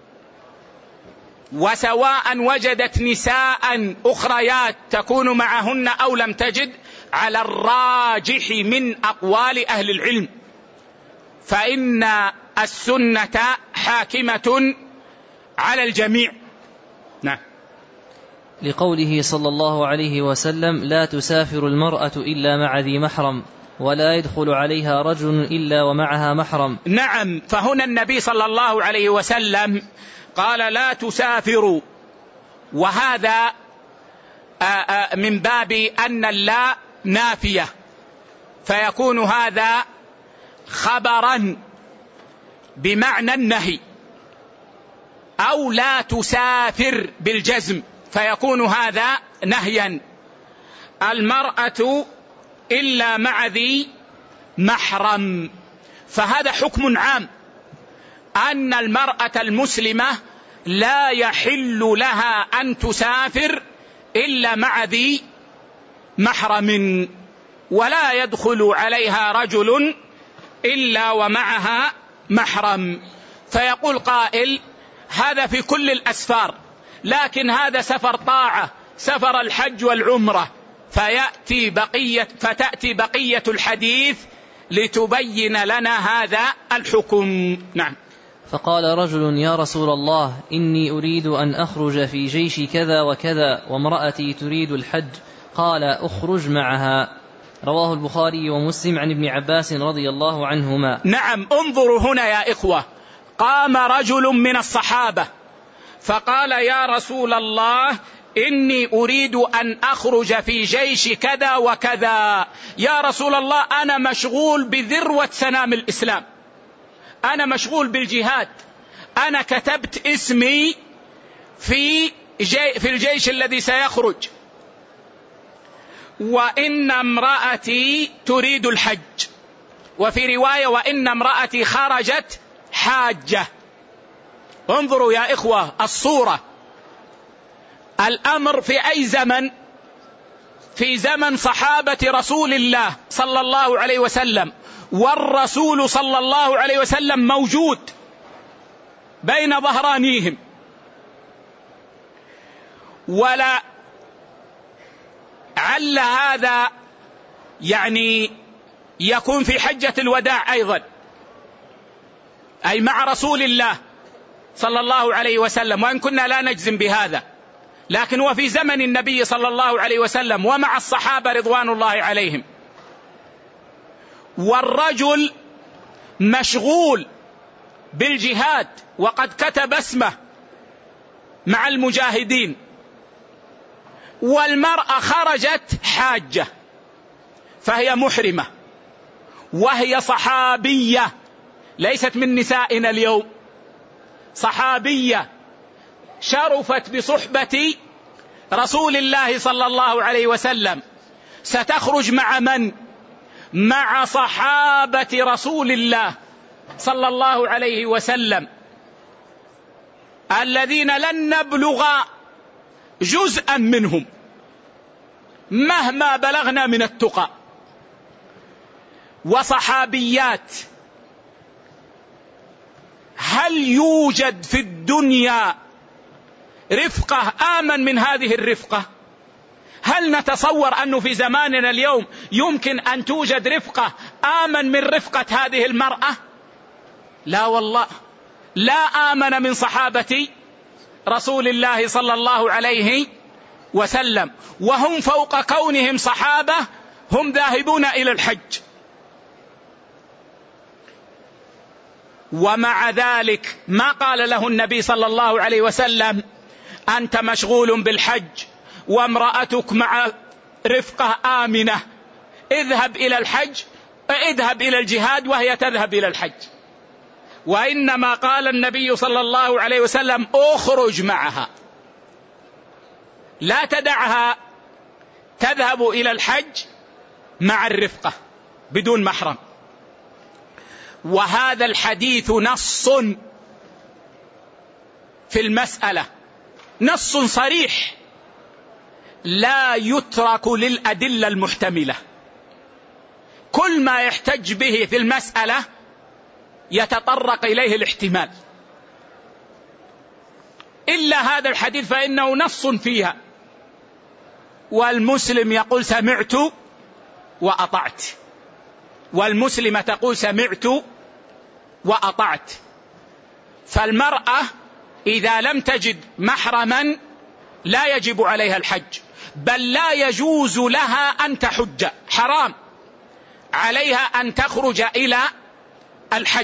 وسواء وجدت نساء أخريات تكون معهن أو لم تجد، على الراجح من أقوال أهل العلم، فإن السنة حاكمة على الجميع. نعم. لقوله صلى الله عليه وسلم: لا تسافر المرأة إلا مع ذي محرم، ولا يدخل عليها رجل إلا ومعها محرم. نعم، فهنا النبي صلى الله عليه وسلم قال لا تسافروا، وهذا من باب أن اللا نافية، فيكون هذا خبرا بمعنى النهي، أو لا تسافر بالجزم فيكون هذا نهيا. المرأة إلا مع ذي محرم، فهذا حكم عام، أن المرأة المسلمة لا يحل لها أن تسافر إلا مع ذي محرم، ولا يدخل عليها رجل إلا ومعها محرم. فيقول قائل: هذا في كل الأسفار، لكن هذا سفر طاعة، سفر الحج والعمرة، فيأتي بقية فتأتي بقية الحديث لتبين لنا هذا الحكم. نعم. فقال رجل: يا رسول الله، إني أريد أن أخرج في جيش كذا وكذا، وامرأتي تريد الحج. قال: أخرج معها. رواه البخاري ومسلم عن ابن عباس رضي الله عنهما. نعم، انظروا هنا يا إخوة، قام رجل من الصحابة فقال: يا رسول الله، إني أريد أن أخرج في جيش كذا وكذا. يا رسول الله، أنا مشغول بذروة سنام الإسلام، أنا مشغول بالجهاد، أنا كتبت اسمي في, جي في الجيش الذي سيخرج، وإن امرأتي تريد الحج، وفي رواية وإن امرأتي خرجت حاجة. انظروا يا إخوة الصورة، الأمر في أي زمن؟ في زمن صحابة رسول الله صلى الله عليه وسلم، والرسول صلى الله عليه وسلم موجود بين ظهرانيهم، ولا عل هذا يعني يكون في حجة الوداع أيضا، أي مع رسول الله صلى الله عليه وسلم، وإن كنا لا نجزم بهذا، لكن هو في زمن النبي صلى الله عليه وسلم ومع الصحابة رضوان الله عليهم، والرجل مشغول بالجهاد وقد كتب اسمه مع المجاهدين، والمرأة خرجت حاجة فهي محرمة، وهي صحابية ليست من نسائنا اليوم، صحابية شرفت بصحبة رسول الله صلى الله عليه وسلم ستخرج مع من؟ مع صحابة رسول الله صلى الله عليه وسلم الذين لن نبلغ جزءا منهم مهما بلغنا من التقى، وصحابيات. هل يوجد في الدنيا رفقة آمن من هذه الرفقة؟ هل نتصور أنه في زماننا اليوم يمكن أن توجد رفقة آمن من رفقة هذه المرأة؟ لا والله، لا آمن من صحابة رسول الله صلى الله عليه وسلم، وهم فوق كونهم صحابة هم ذاهبون إلى الحج. ومع ذلك ما قال له النبي صلى الله عليه وسلم أنت مشغول بالحج وامرأتك مع رفقة آمنة، اذهب إلى الحج، اذهب إلى الجهاد وهي تذهب إلى الحج. وإنما قال النبي صلى الله عليه وسلم اخرج معها، لا تدعها تذهب إلى الحج مع الرفقة بدون محرم. وهذا الحديث نص في المسألة، نص صريح لا يترك للأدلة المحتملة. كل ما يحتج به في المسألة يتطرق إليه الاحتمال، إلا هذا الحديث فإنه نص فيها. والمسلم يقول سمعت وأطعت، والمسلمة تقول سمعت وأطعت. فالمرأة إذا لم تجد محرما لا يجب عليها الحج، بل لا يجوز لها أن تحج، حرام عليها أن تخرج إلى الحج.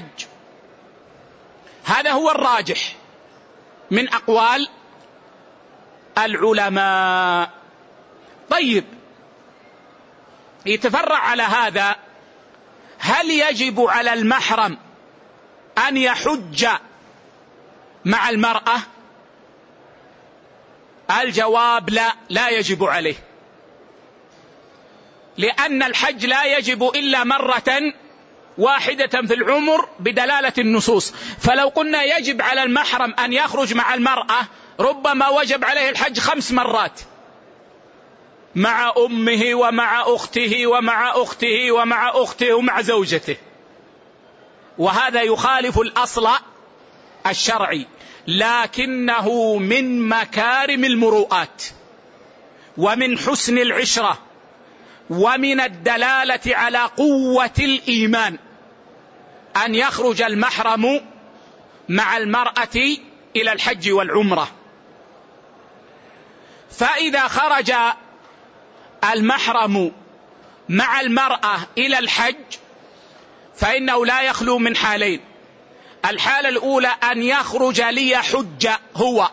هذا هو الراجح من أقوال العلماء. طيب، يتفرع على هذا، هل يجب على المحرم أن يحج مع المرأة؟ الجواب لا، لا يجب عليه، لأن الحج لا يجب إلا مرة واحدة في العمر بدلالة النصوص. فلو قلنا يجب على المحرم أن يخرج مع المرأة ربما وجب عليه الحج خمس مرات، مع أمه ومع أخته ومع أخته ومع أخته ومع زوجته، وهذا يخالف الأصل الشرعي. لكنه من مكارم المروءات ومن حسن العشرة ومن الدلالة على قوة الإيمان أن يخرج المحرم مع المرأة إلى الحج والعمرة. فإذا خرج المحرم مع المرأة إلى الحج فإنه لا يخلو من حالين. الحالة الأولى أن يخرج ليحج هو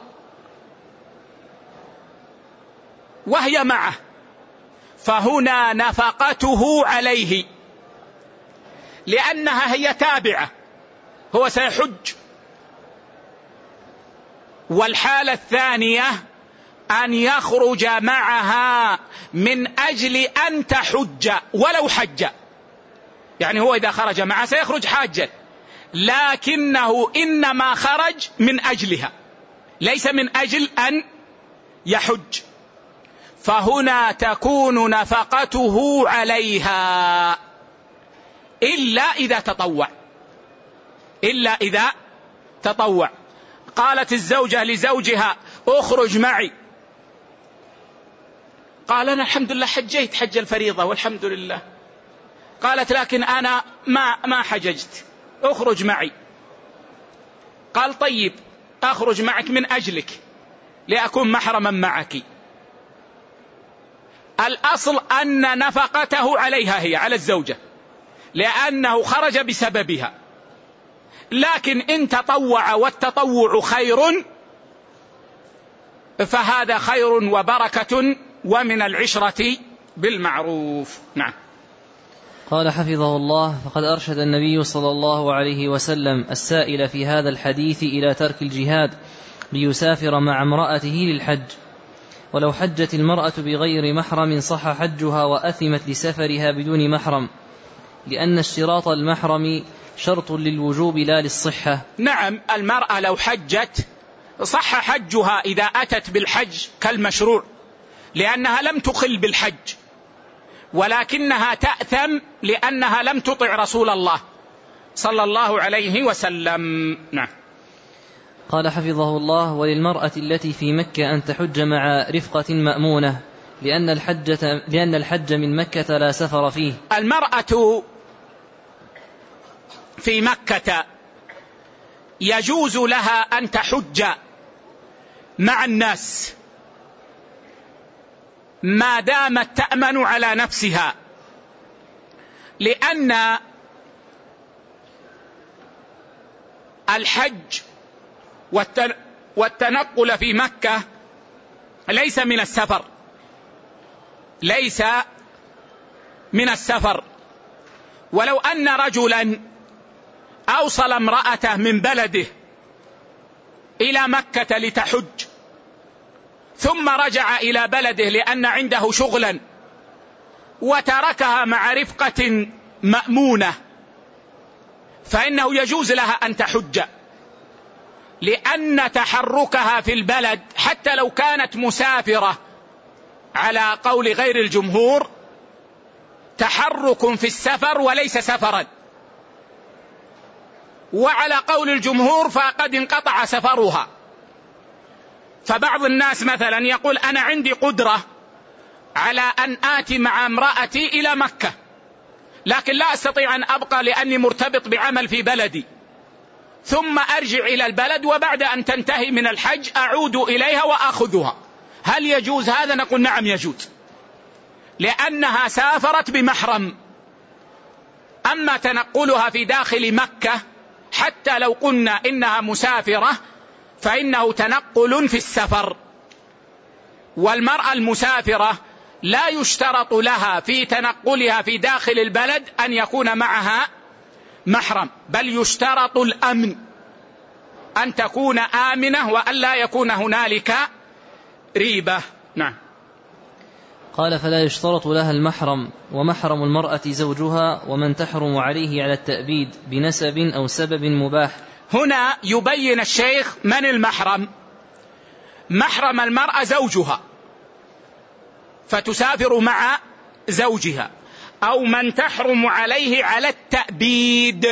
وهي معه، فهنا نفقته عليه لأنها هي تابعة، هو سيحج. والحالة الثانية أن يخرج معها من أجل أن تحج ولو حج، يعني هو إذا خرج معها سيخرج حاجا، لكنه إنما خرج من أجلها ليس من أجل أن يحج، فهنا تكون نفقته عليها إلا إذا تطوع، إلا إذا تطوع. قالت الزوجة لزوجها اخرج معي، قال أنا الحمد لله حجيت حج الفريضة والحمد لله. قالت لكن أنا ما ما حججت، اخرج معي. قال طيب أخرج معك من أجلك لأكون محرما معك. الأصل أن نفقته عليها هي على الزوجة لأنه خرج بسببها، لكن إن تطوع والتطوع خير فهذا خير وبركة ومن العشرة بالمعروف. نعم. قال حفظه الله: فقد أرشد النبي صلى الله عليه وسلم السائل في هذا الحديث إلى ترك الجهاد ليسافر مع امرأته للحج. ولو حجت المرأة بغير محرم صح حجها وأثمت لسفرها بدون محرم، لأن اشتراط المحرم شرط للوجوب لا للصحة. نعم، المرأة لو حجت صح حجها إذا أتت بالحج كالمشروع، لأنها لم تخل بالحج، ولكنها تأثم لأنها لم تطع رسول الله صلى الله عليه وسلم. نعم. قال حفظه الله: وللمرأة التي في مكة أن تحج مع رفقة مأمونة، لأن الحج, لأن الحج من مكة لا سفر فيه. المرأة في مكة يجوز لها أن تحج مع الناس ما دامت تأمن على نفسها، لأن الحج والتنقل في مكة ليس من السفر، ليس من السفر. ولو أن رجلا أوصل امرأته من بلده إلى مكة لتحج، ثم رجع إلى بلده لأن عنده شغلا وتركها مع رفقة مأمونة، فإنه يجوز لها أن تحج، لأن تحركها في البلد حتى لو كانت مسافرة على قول غير الجمهور تحرك في السفر وليس سفرا، وعلى قول الجمهور فقد انقطع سفرها. فبعض الناس مثلا يقول: أنا عندي قدرة على أن آتي مع امرأتي إلى مكة، لكن لا أستطيع أن أبقى لأني مرتبط بعمل في بلدي، ثم أرجع إلى البلد وبعد أن تنتهي من الحج أعود إليها وأخذها. هل يجوز هذا؟ نقول نعم يجوز، لأنها سافرت بمحرم. أما تنقلها في داخل مكة حتى لو قلنا إنها مسافرة فإنه تنقل في السفر. والمرأة المسافرة لا يشترط لها في تنقلها في داخل البلد أن يكون معها محرم، بل يشترط الأمن، أن تكون آمنة وأن لا يكون هنالك ريبة. نعم. قال: فلا يشترط لها المحرم، ومحرم المرأة زوجها، ومن تحرم عليه على التأبيد بنسب أو سبب مباح. هنا يبين الشيخ من المحرم. محرم المرأة زوجها، فتسافر مع زوجها، أو من تحرم عليه على التأبيد،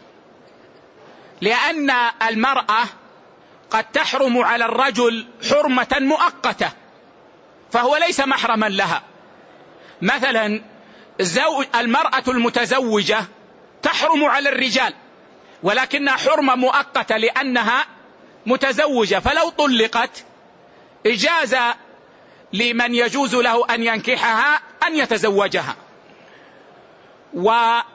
لأن المرأة قد تحرم على الرجل حرمة مؤقتة فهو ليس محرما لها. مثلا المرأة المتزوجة تحرم على الرجال ولكنها حرمة مؤقتة لأنها متزوجة، فلو طلقت إجاز لمن يجوز له أن ينكحها أن يتزوجها. و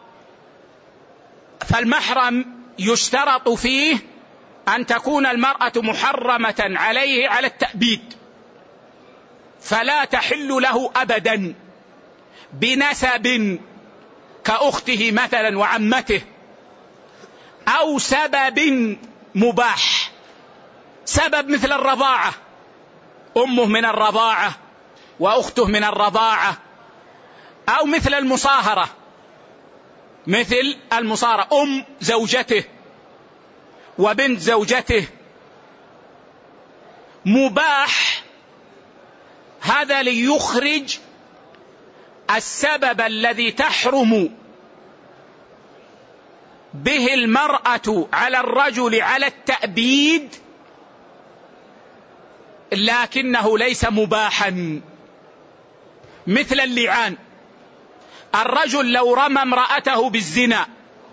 فالمحرم يشترط فيه أن تكون المرأة محرمة عليه على التأبيد، فلا تحل له أبدا بنسب كأخته مثلا وعمته، أو سبب مباح، سبب مثل الرضاعة، أمه من الرضاعة وأخته من الرضاعة، أو مثل المصاهرة، مثل المصاهرة أم زوجته وبنت زوجته. مباح هذا ليخرج السبب الذي تحرم به المرأة على الرجل على التأبيد، لكنه ليس مباحا، مثل اللعان. الرجل لو رمى امرأته بالزنا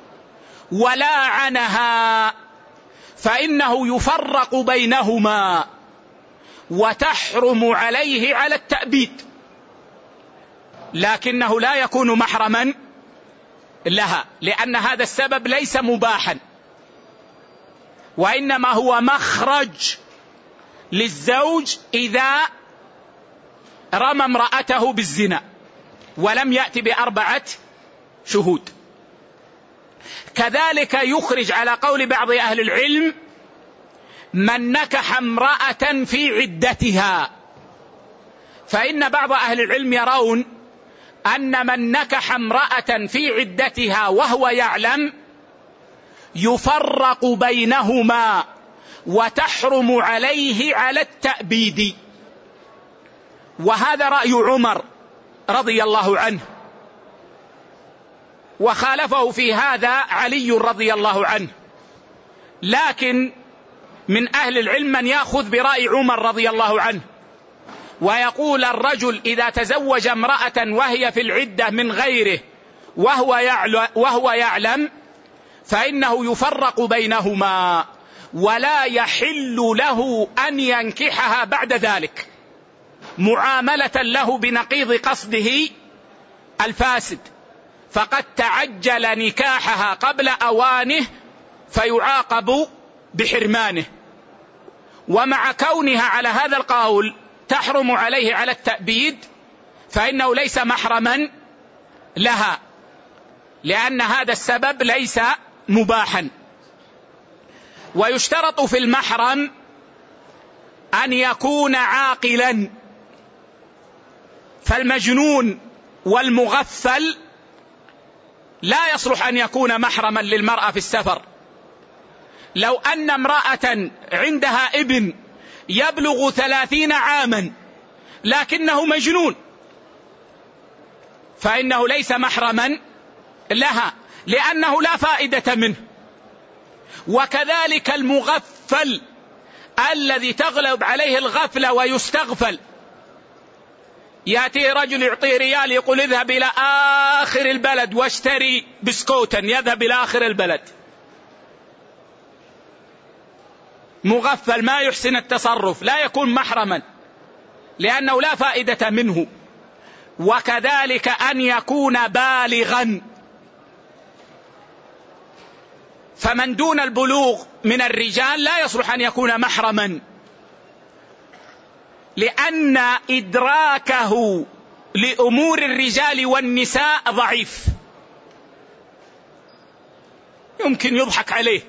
ولاعنها فإنه يفرق بينهما وتحرم عليه على التأبيد، لكنه لا يكون محرما لها، لأن هذا السبب ليس مباحا، وإنما هو مخرج للزوج إذا رمى امرأته بالزنا ولم يأتي بأربعة شهود. كذلك يخرج على قول بعض أهل العلم من نكح امرأة في عدتها، فإن بعض أهل العلم يرون أن من نكح امرأة في عدتها وهو يعلم يفرق بينهما وتحرم عليه على التأبيد، وهذا رأي عمر رضي الله عنه، وخالفه في هذا علي رضي الله عنه. لكن من أهل العلم من يأخذ برأي عمر رضي الله عنه ويقول الرجل إذا تزوج امرأة وهي في العدة من غيره وهو يعلم, وهو يعلم فإنه يفرق بينهما ولا يحل له أن ينكحها بعد ذلك، معاملة له بنقيض قصده الفاسد، فقد تعجل نكاحها قبل أوانه فيعاقب بحرمانه. ومع كونها على هذا القول تحرم عليه على التأبيد فإنه ليس محرما لها، لأن هذا السبب ليس مباحا. ويشترط في المحرم أن يكون عاقلا، فالمجنون والمغفل لا يصلح أن يكون محرما للمرأة في السفر. لو أن امرأة عندها ابن يبلغ ثلاثين عاما لكنه مجنون فإنه ليس محرما لها، لأنه لا فائدة منه. وكذلك المغفل الذي تغلب عليه الغفلة ويستغفل، يأتي رجل يعطيه ريال يقول اذهب إلى آخر البلد واشتري بسكوتا، يذهب إلى آخر البلد، مغفل ما يحسن التصرف، لا يكون محرما لأنه لا فائدة منه. وكذلك أن يكون بالغا، فمن دون البلوغ من الرجال لا يصلح أن يكون محرما، لأن إدراكه لأمور الرجال والنساء ضعيف، يمكن يضحك عليه،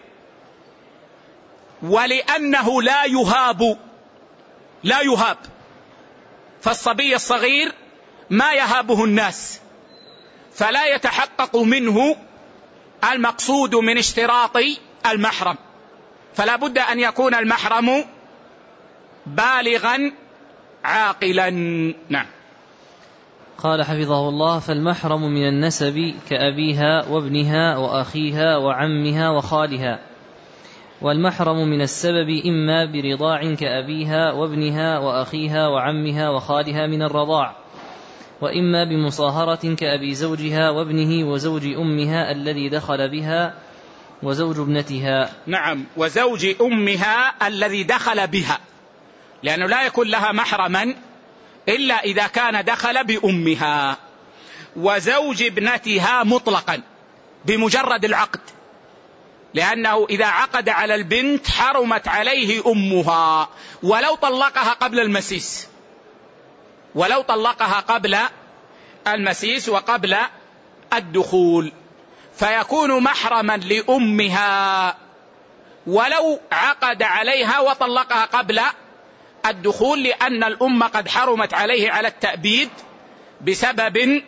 ولأنه لا يهاب لا يهاب فالصبي الصغير ما يهابه الناس، فلا يتحقق منه المقصود من اشتراط المحرم. فلا بد أن يكون المحرم بالغا عاقلا. نعم. قال حفظه الله: فالمحرم من النسب كأبيها وابنها وأخيها وعمها وخالها، والمحرم من السبب إما برضاع كأبيها وابنها وأخيها وعمها وخالها من الرضاع، وإما بمصاهرة كأبي زوجها وابنه وزوج أمها الذي دخل بها وزوج ابنتها. نعم، وزوج أمها الذي دخل بها، لأنه لا يكون لها محرما إلا إذا كان دخل بأمها، وزوج ابنتها مطلقا بمجرد العقد، لأنه إذا عقد على البنت حرمت عليه أمها ولو طلقها قبل المسيس ولو طلقها قبل المسيس وقبل الدخول، فيكون محرما لأمها ولو عقد عليها وطلقها قبل الدخول، لأن الأم قد حرمت عليه على التأبيد بسبب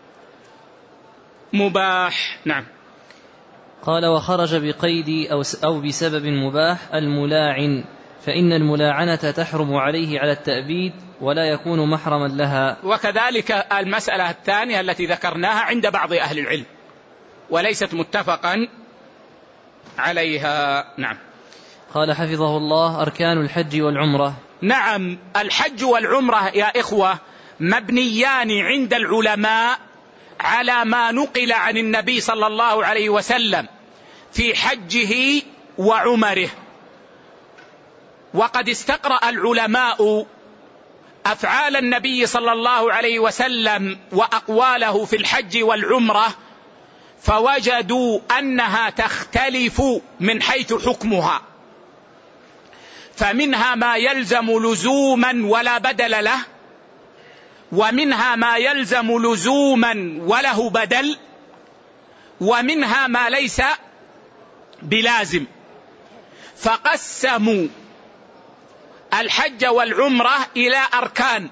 مباح. نعم. قال: وخرج بقيد أو, أو بسبب مباح الملاعن، فإن الملاعنة تحرم عليه على التأبيد ولا يكون محرما لها. وكذلك المسألة الثانية التي ذكرناها عند بعض أهل العلم وليست متفقا عليها. نعم. قال حفظه الله: أركان الحج والعمرة. نعم، الحج والعمرة يا إخوة مبنيان عند العلماء على ما نقل عن النبي صلى الله عليه وسلم في حجه وعمره. وقد استقرأ العلماء أفعال النبي صلى الله عليه وسلم وأقواله في الحج والعمرة فوجدوا أنها تختلف من حيث حكمها، فمنها ما يلزم لزوما ولا بدل له، ومنها ما يلزم لزوما وله بدل، ومنها ما ليس بلازم. فقسموا الحج والعمرة إلى أركان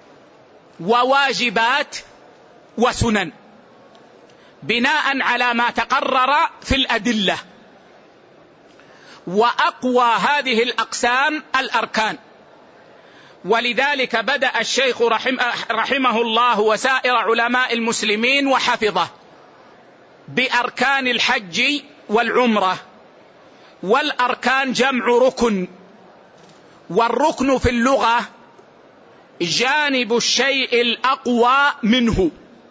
وواجبات وسنن بناء على ما تقرر في الأدلة، وأقوى هذه الأقسام الأركان. ولذلك بدأ الشيخ رحمه الله وسائر علماء المسلمين وحفظه بأركان الحج والعمرة. والأركان جمع ركن، والركن في اللغة جانب الشيء الأقوى منه،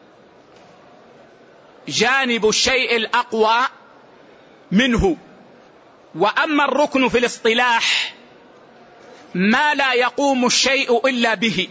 جانب الشيء الأقوى منه. وأما الركن في الاصطلاح ما لا يقوم الشيء إلا به،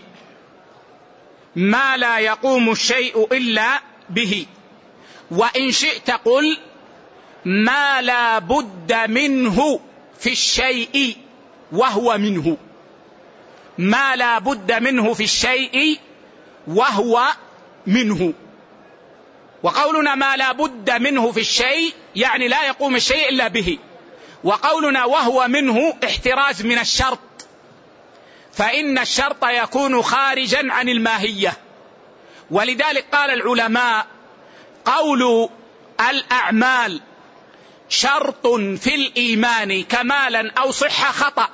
ما لا يقوم الشيء إلا به. وإن شئت قل ما لا بد منه في الشيء وهو منه، ما لا بد منه في الشيء وهو منه. وقولنا ما لا بد منه في الشيء يعني لا يقوم الشيء إلا به، وقولنا وهو منه احتراز من الشرط، فإن الشرط يكون خارجا عن الماهية. ولذلك قال العلماء قول الأعمال شرط في الإيمان كمالا أو صحة خطأ،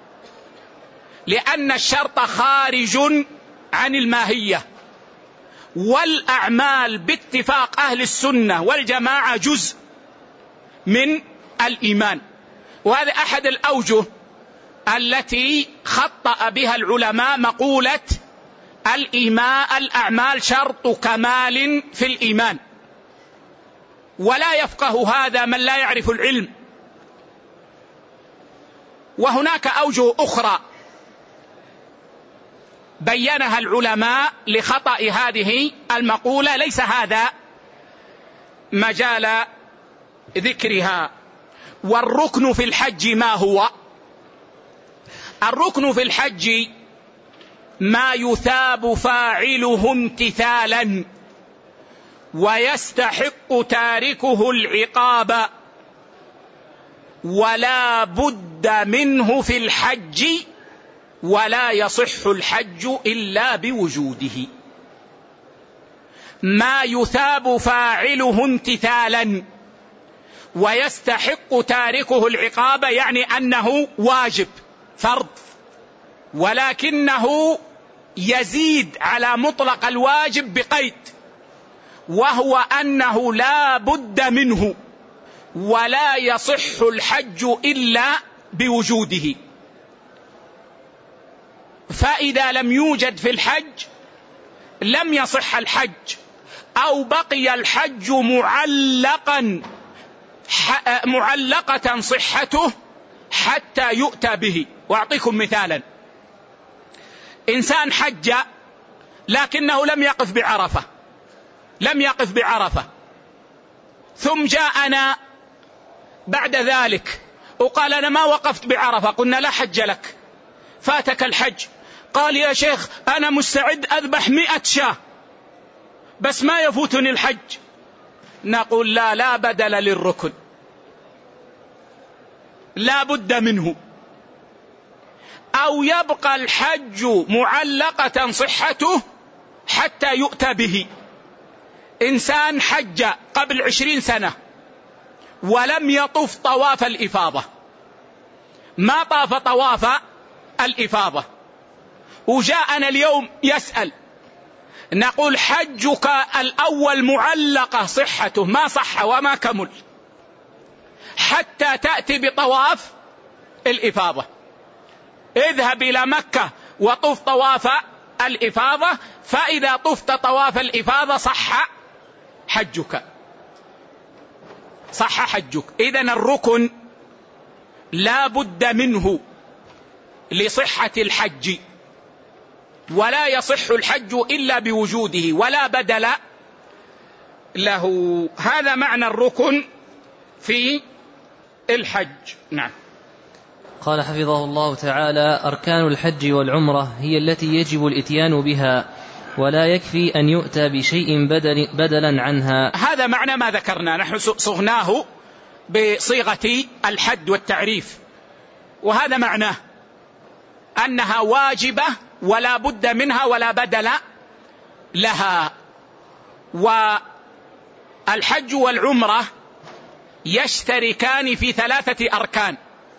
لأن الشرط خارج عن الماهية، والأعمال باتفاق أهل السنة والجماعة جزء من الإيمان. وهذا أحد الأوجه التي خطأ بها العلماء مقولة الإيمان الأعمال شرط كمال في الإيمان، ولا يفقه هذا من لا يعرف العلم. وهناك أوجه أخرى بينها العلماء لخطأ هذه المقولة، ليس هذا مجال ذكرها. والركن في الحج ما هو؟ الركن في الحج ما يثاب فاعله امتثالا ويستحق تاركه العقاب، ولا بد منه في الحج، ولا يصح الحج إلا بوجوده. ما يثاب فاعله امتثالا ويستحق تاركه العقاب، يعني أنه واجب فرض، ولكنه يزيد على مطلق الواجب بقيد، وهو أنه لا بد منه ولا يصح الحج إلا بوجوده. فإذا لم يوجد في الحج لم يصح الحج، أو بقي الحج معلقا معلقة صحته حتى يؤتى به. وأعطيكم مثالا: إنسان حج لكنه لم يقف بعرفة، لم يقف بعرفة، ثم جاءنا بعد ذلك وقال أنا ما وقفت بعرفة، قلنا لا حج لك، فاتك الحج. قال يا شيخ أنا مستعد أذبح مئة شاة بس ما يفوتني الحج. نقول لا، لا بدل للركن، لا بد منه. أو يبقى الحج معلقة صحته حتى يؤتى به. إنسان حج قبل عشرين سنة ولم يطف طواف الإفاضة، ما طاف طواف الإفاضة، وجاءنا اليوم يسأل، نقول حجك الأول معلقة صحته، ما صح وما كمل حتى تأتي بطواف الإفاضة. اذهب إلى مكة وطف طواف الإفاضة، فإذا طفت طواف الإفاضة صح حجك، صح حجك. إذن الركن لا بد منه لصحة الحج، ولا يصح الحج إلا بوجوده، ولا بدل له. هذا معنى الركن في الحج. نعم. قال حفظه الله تعالى: أركان الحج والعمرة هي التي يجب الإتيان بها، ولا يكفي أن يؤتى بشيء بدل بدلا عنها. هذا معنى ما ذكرنا، نحن صغناه بصيغة الحد والتعريف، وهذا معناه. أنها واجبة ولا بد منها ولا بدل لها. والحج والعمرة يشتركان في ثلاثة أركان،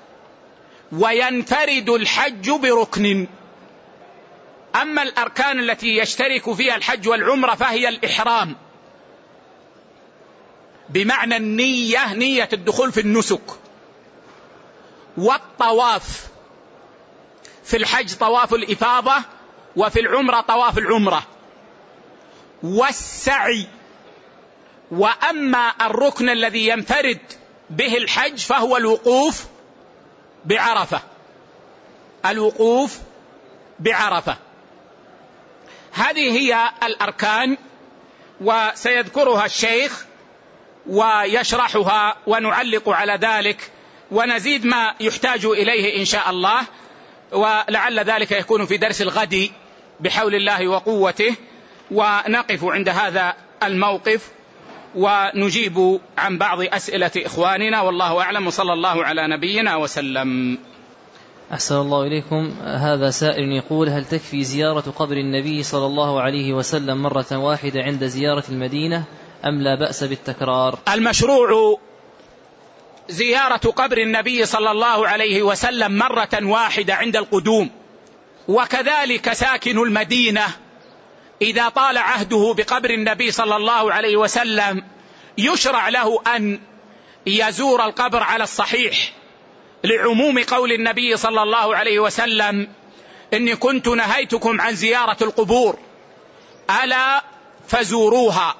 وينفرد الحج بركن. أما الأركان التي يشترك فيها الحج والعمرة فهي الإحرام، بمعنى النية، نية الدخول في النسك، والطواف. في الحج طواف الإفاضة، وفي العمرة طواف العمرة، والسعي. وأما الركن الذي ينفرد به الحج فهو الوقوف بعرفة، الوقوف بعرفة. هذه هي الأركان، وسيذكرها الشيخ ويشرحها ونعلق على ذلك ونزيد ما يحتاج إليه إن شاء الله، ولعل ذلك يكون في درس الغد بحول الله وقوته. ونقف عند هذا الموقف ونجيب عن بعض أسئلة إخواننا، والله أعلم، وصلى الله على نبينا وسلم. أحسن الله إليكم. هذا سائل يقول: هل تكفي زيارة قبر النبي صلى الله عليه وسلم مرة واحدة عند زيارة المدينة أم لا بأس بالتكرار؟ المشروع زيارة قبر النبي صلى الله عليه وسلم مرة واحدة عند القدوم، وكذلك ساكن المدينة إذا طال عهده بقبر النبي صلى الله عليه وسلم يشرع له أن يزور القبر على الصحيح، لعموم قول النبي صلى الله عليه وسلم: إني كنت نهيتكم عن زيارة القبور ألا فزوروها.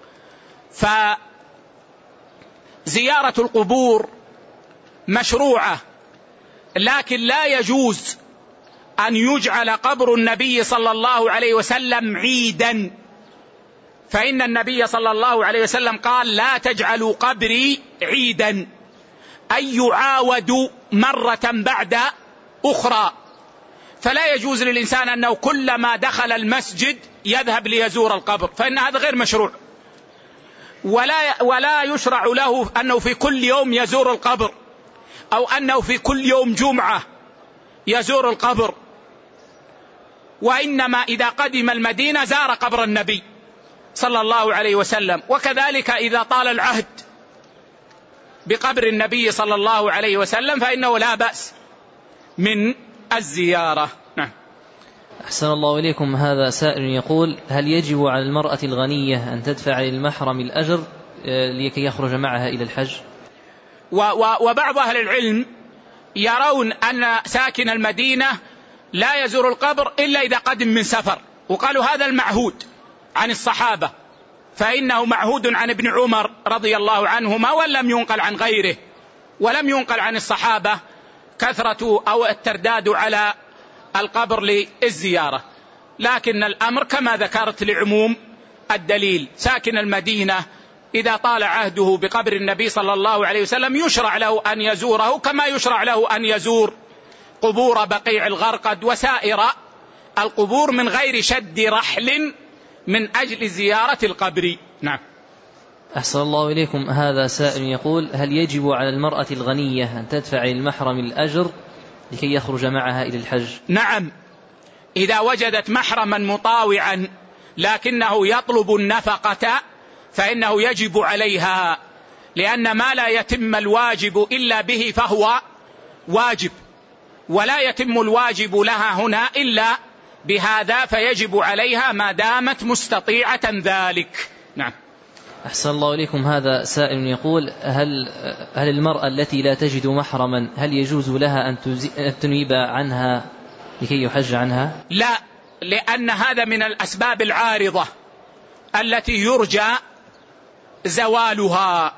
فزيارة القبور مشروعة، لكن لا يجوز أن يجعل قبر النبي صلى الله عليه وسلم عيدا، فإن النبي صلى الله عليه وسلم قال: لا تجعلوا قبري عيدا، أي يعاود مرة بعد أخرى. فلا يجوز للإنسان أنه كلما دخل المسجد يذهب ليزور القبر، فإن هذا غير مشروع. ولا, ولا يشرع له أنه في كل يوم يزور القبر، أو أنه في كل يوم جمعة يزور القبر، وإنما إذا قدم المدينة زار قبر النبي صلى الله عليه وسلم. وكذلك إذا طال العهد بقبر النبي صلى الله عليه وسلم فإنه لا بأس من الزيارة. نعم. أحسن الله إليكم. هذا سائل يقول: هل يجب على المرأة الغنية أن تدفع للمحرم الأجر لكي يخرج معها إلى الحج؟ وبعض أهل العلم يرون أن ساكن المدينة لا يزور القبر إلا إذا قدم من سفر، وقالوا هذا المعهود عن الصحابة، فإنه معهود عن ابن عمر رضي الله عنهما، ولم ينقل عن غيره، ولم ينقل عن الصحابة كثرة أو الترداد على القبر للزيارة. لكن الأمر كما ذكرت لعموم الدليل، ساكن المدينة إذا طال عهده بقبر النبي صلى الله عليه وسلم يشرع له أن يزوره، كما يشرع له أن يزور قبور بقيع الغرقد وسائر القبور من غير شد رحل من أجل زيارة القبر. نعم. أحسن الله إليكم. هذا سائل يقول: هل يجب على المرأة الغنية أن تدفع للمحرم الأجر لكي يخرج معها إلى الحج؟ نعم، إذا وجدت محرما مطاوعا لكنه يطلب النفقة فإنه يجب عليها، لأن ما لا يتم الواجب إلا به فهو واجب، ولا يتم الواجب لها هنا إلا بهذا، فيجب عليها ما دامت مستطيعة ذلك. نعم. أحسن الله إليكم. هذا سائل يقول: هل هل المرأة التي لا تجد محرما هل يجوز لها أن تنيب عنها لكي يحج عنها؟ لا، لأن هذا من الأسباب العارضة التي يرجى زوالها،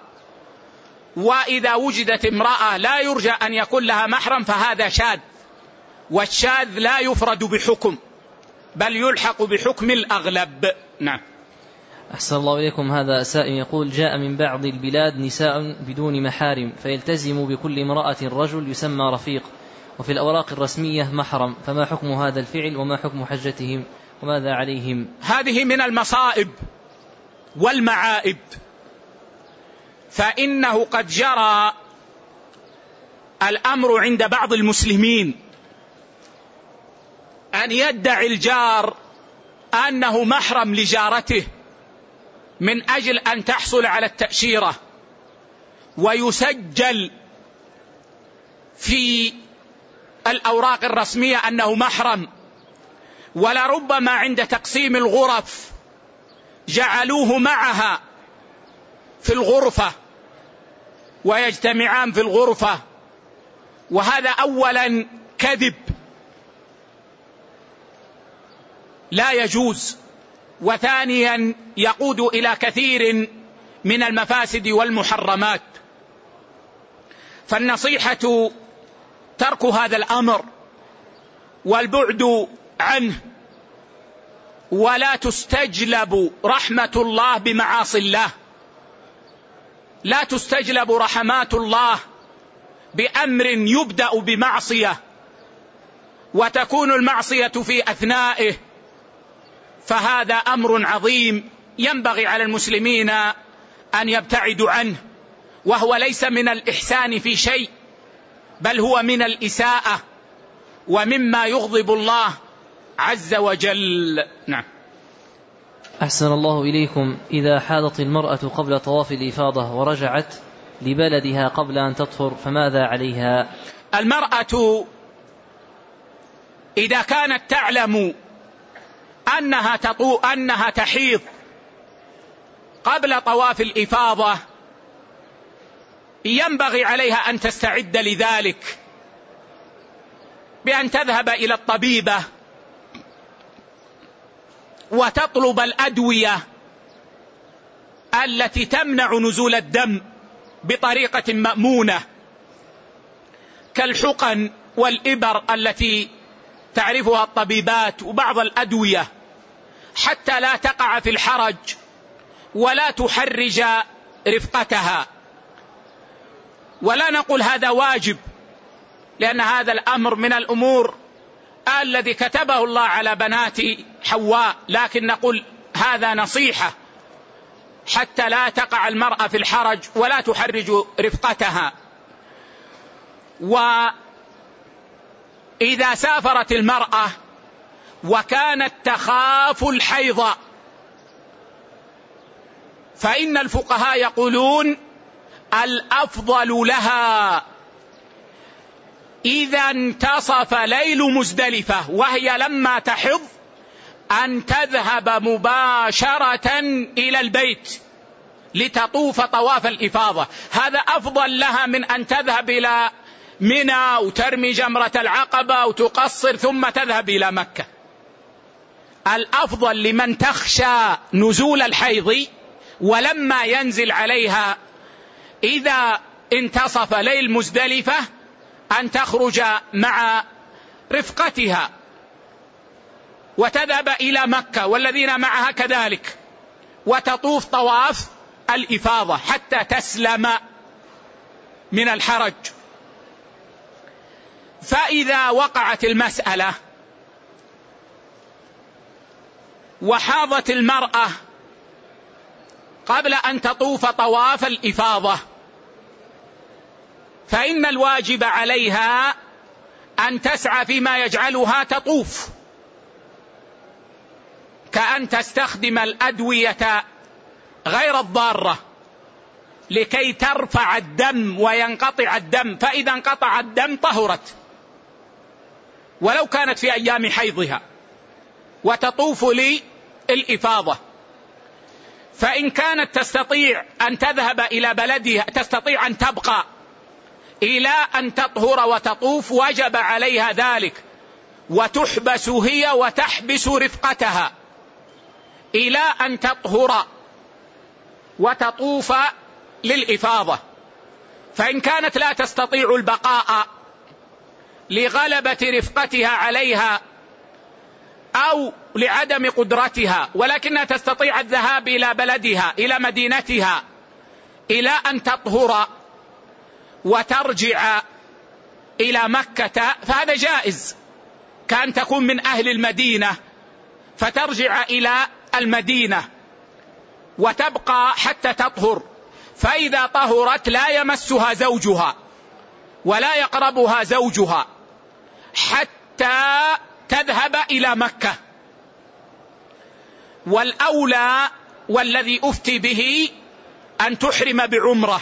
وإذا وجدت امرأة لا يرجى أن يكون لها محرم فهذا شاذ، والشاذ لا يفرد بحكم بل يلحق بحكم الأغلب. نعم. أحسن الله إليكم. هذا سائل يقول: جاء من بعض البلاد نساء بدون محارم فيلتزم بكل امرأة رجل يسمى رفيق، وفي الأوراق الرسمية محرم، فما حكم هذا الفعل وما حكم حجتهم وماذا عليهم؟ هذه من المصائب والمعائب، فإنه قد جرى الأمر عند بعض المسلمين أن يدعي الجار أنه محرم لجارته من أجل أن تحصل على التأشيرة ويسجل في الأوراق الرسمية أنه محرم، ولربما عند تقسيم الغرف جعلوه معها في الغرفة ويجتمعان في الغرفة، وهذا أولا كذب لا يجوز، وثانيا يقود إلى كثير من المفاسد والمحرمات. فالنصيحة ترك هذا الأمر والبعد عنه، ولا تستجلب رحمة الله بمعاصي الله، لا تستجلب رحمات الله بأمر يبدأ بمعصية وتكون المعصية في أثنائه، فهذا أمر عظيم ينبغي على المسلمين أن يبتعدوا عنه، وهو ليس من الإحسان في شيء، بل هو من الإساءة ومما يغضب الله عز وجل. نعم. أحسن الله إليكم. إذا حاضت المرأة قبل طواف الإفاضة ورجعت لبلدها قبل أن تطهر فماذا عليها؟ المرأة إذا كانت تعلم أنها تطو أنها تحيض قبل طواف الإفاضة ينبغي عليها أن تستعد لذلك بأن تذهب إلى الطبيبة وتطلب الأدوية التي تمنع نزول الدم بطريقة مأمونة كالحقن والإبر التي تعرفها الطبيبات وبعض الأدوية، حتى لا تقع في الحرج ولا تحرج رفقتها. ولا نقول هذا واجب، لأن هذا الأمر من الأمور الذي كتبه الله على بنات حواء، لكن نقول هذا نصيحة حتى لا تقع المرأة في الحرج ولا تحرج رفقتها. وإذا سافرت المرأة وكانت تخاف الحيض فإن الفقهاء يقولون الأفضل لها إذا انتصف ليل مزدلفة وهي لما تحض أن تذهب مباشرة إلى البيت لتطوف طواف الإفاضة، هذا أفضل لها من أن تذهب إلى منى وترمي جمرة العقبة وتقصر ثم تذهب إلى مكة. الأفضل لمن تخشى نزول الحيض ولما ينزل عليها إذا انتصف ليل مزدلفة أن تخرج مع رفقتها وتذهب إلى مكة والذين معها كذلك وتطوف طواف الإفاضة حتى تسلم من الحرج. فإذا وقعت المسألة وحاضت المرأة قبل أن تطوف طواف الإفاضة فإن الواجب عليها أن تسعى فيما يجعلها تطوف، كأن تستخدم الأدوية غير الضارة لكي ترفع الدم وينقطع الدم، فإذا انقطع الدم طهرت ولو كانت في أيام حيضها وتطوف للإفاضة. فإن كانت تستطيع أن تذهب إلى بلدها تستطيع أن تبقى إلى أن تطهر وتطوف وجب عليها ذلك، وتحبس هي وتحبس رفقتها إلى أن تطهر وتطوف للإفاضة. فإن كانت لا تستطيع البقاء لغلبة رفقتها عليها أو لعدم قدرتها ولكنها تستطيع الذهاب إلى بلدها إلى مدينتها إلى أن تطهر وترجع إلى مكة فهذا جائز، كأن تكون من أهل المدينة فترجع إلى المدينة وتبقى حتى تطهر، فإذا طهرت لا يمسها زوجها ولا يقربها زوجها حتى تذهب إلى مكة، والأولى والذي أفتي به أن تحرم بعمرة،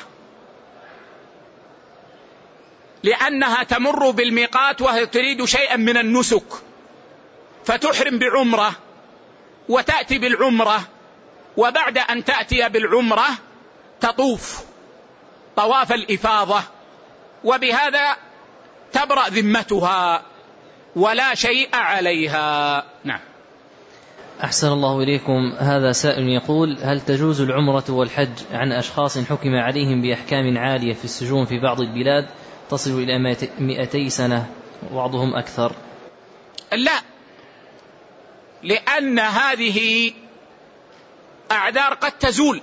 لأنها تمر بالميقات وهي تريد شيئا من النسك، فتحرم بعمرة وتأتي بالعمرة، وبعد أن تأتي بالعمرة تطوف طواف الإفاضة، وبهذا تبرأ ذمتها ولا شيء عليها. نعم. أحسن الله إليكم. هذا سائل يقول: هل تجوز العمرة والحج عن أشخاص حكم عليهم بأحكام عالية في السجون في بعض البلاد تصل إلى مئتي سنة وبعضهم أكثر؟ لا، لأن هذه أعذار قد تزول،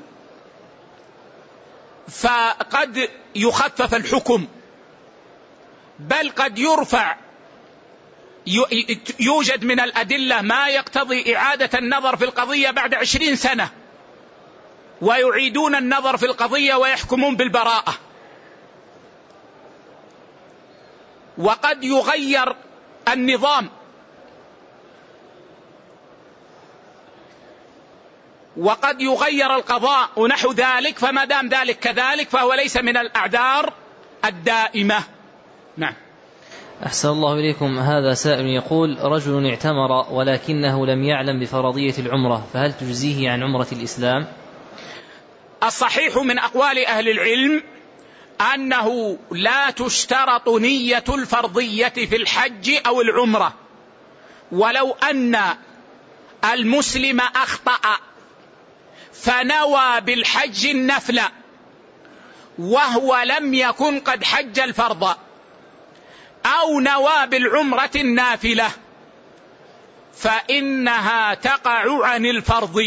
فقد يخفف الحكم، بل قد يرفع، يوجد من الأدلة ما يقتضي إعادة النظر في القضية بعد عشرين سنة، ويعيدون النظر في القضية ويحكمون بالبراءة. وقد يغير النظام، وقد يغير القضاء ونحو ذلك، فما دام ذلك كذلك فهو ليس من الأعذار الدائمة. نعم. أحسن الله إليكم. هذا سائل يقول: رجل اعتمر ولكنه لم يعلم بفرضية العمرة، فهل تجزيه عن عمرة الإسلام؟ الصحيح من أقوال أهل العلم أنه لا تشترط نية الفرضية في الحج أو العمرة، ولو أن المسلم أخطأ فنوى بالحج النفل وهو لم يكن قد حج الفرض، أو نوى بالعمرة النافلة، فإنها تقع عن الفرض.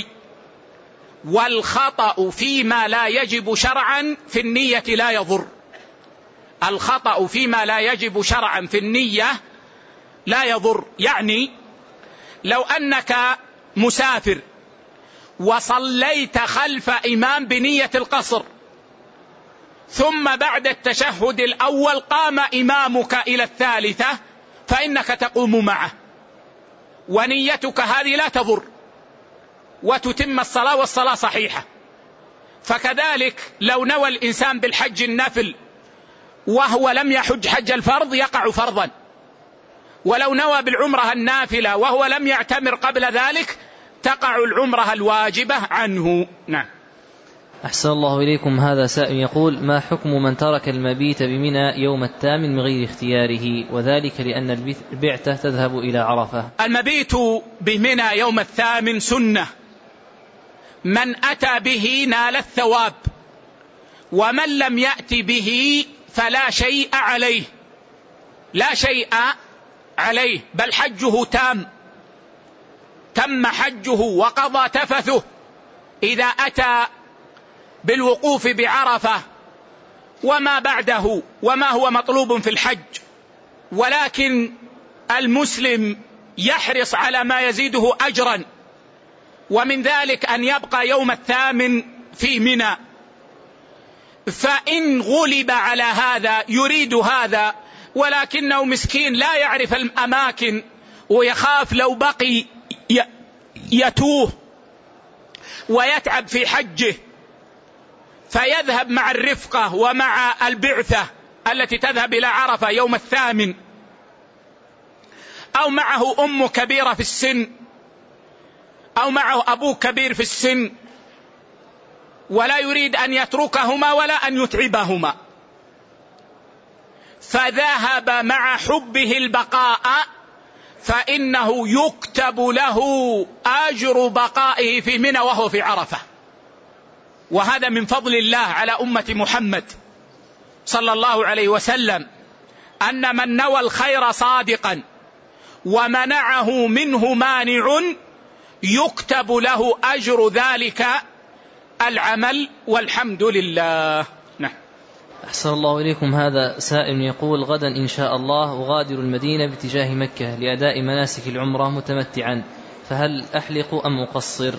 والخطأ فيما لا يجب شرعا في النية لا يضر. الخطأ فيما لا يجب شرعا في النية لا يضر. يعني لو أنك مسافر وصليت خلف إمام بنية القصر، ثم بعد التشهد الأول قام إمامك إلى الثالثة، فإنك تقوم معه، ونيتك هذه لا تضر، وتتم الصلاة والصلاة صحيحة. فكذلك لو نوى الإنسان بالحج النفل وهو لم يحج حج الفرض يقع فرضا، ولو نوى بالعمرة النافلة وهو لم يعتمر قبل ذلك تقع العمرة الواجبة عنه. نعم. أحسن الله إليكم. هذا سائل يقول: ما حكم من ترك المبيت بمنى يوم الثامن من غير اختياره، وذلك لأن البعثة تذهب إلى عرفة؟ المبيت بمنى يوم الثامن سنة، من أتى به نال الثواب، ومن لم يأت به فلا شيء عليه، لا شيء عليه، بل حجه تام، تم حجه وقضى تفثه إذا أتى بالوقوف بعرفة وما بعده وما هو مطلوب في الحج. ولكن المسلم يحرص على ما يزيده أجرا، ومن ذلك أن يبقى يوم الثامن في منى، فإن غلب على هذا يريد هذا ولكنه مسكين لا يعرف الأماكن ويخاف لو بقي يتوه ويتعب في حجه، فيذهب مع الرفقة ومع البعثة التي تذهب إلى عرفة يوم الثامن، أو معه أم كبيرة في السن، أو معه أبوه كبير في السن، ولا يريد أن يتركهما ولا أن يتعبهما، فذهب مع حبه البقاء، فإنه يكتب له أجر بقائه في منى وهو في عرفة. وهذا من فضل الله على أمة محمد صلى الله عليه وسلم، أن من نوى الخير صادقا ومنعه منه مانع يكتب له أجر ذلك العمل، والحمد لله. نعم. أحسن الله إليكم. هذا سائل يقول: غدا إن شاء الله أغادر المدينة باتجاه مكة لأداء مناسك العمرة متمتعا، فهل أحلق أم أقصر؟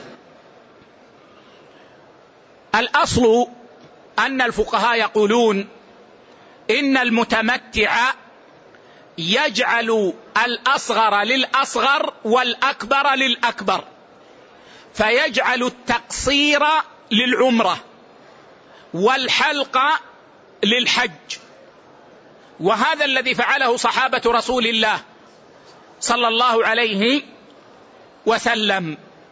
الأصل أن الفقهاء يقولون إن المتمتع يجعل الأصغر للأصغر والأكبر للأكبر، فيجعل التقصير للعمرة والحلق للحج، وهذا الذي فعله صحابة رسول الله صلى الله عليه وسلم.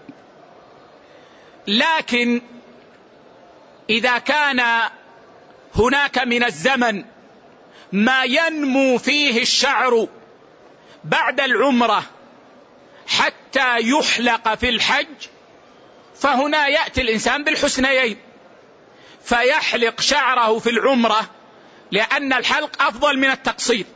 لكن إذا كان هناك من الزمن ما ينمو فيه الشعر بعد العمرة حتى يحلق في الحج، فهنا يأتي الإنسان بالحسنيين، فيحلق شعره في العمرة لأن الحلق أفضل من التقصير.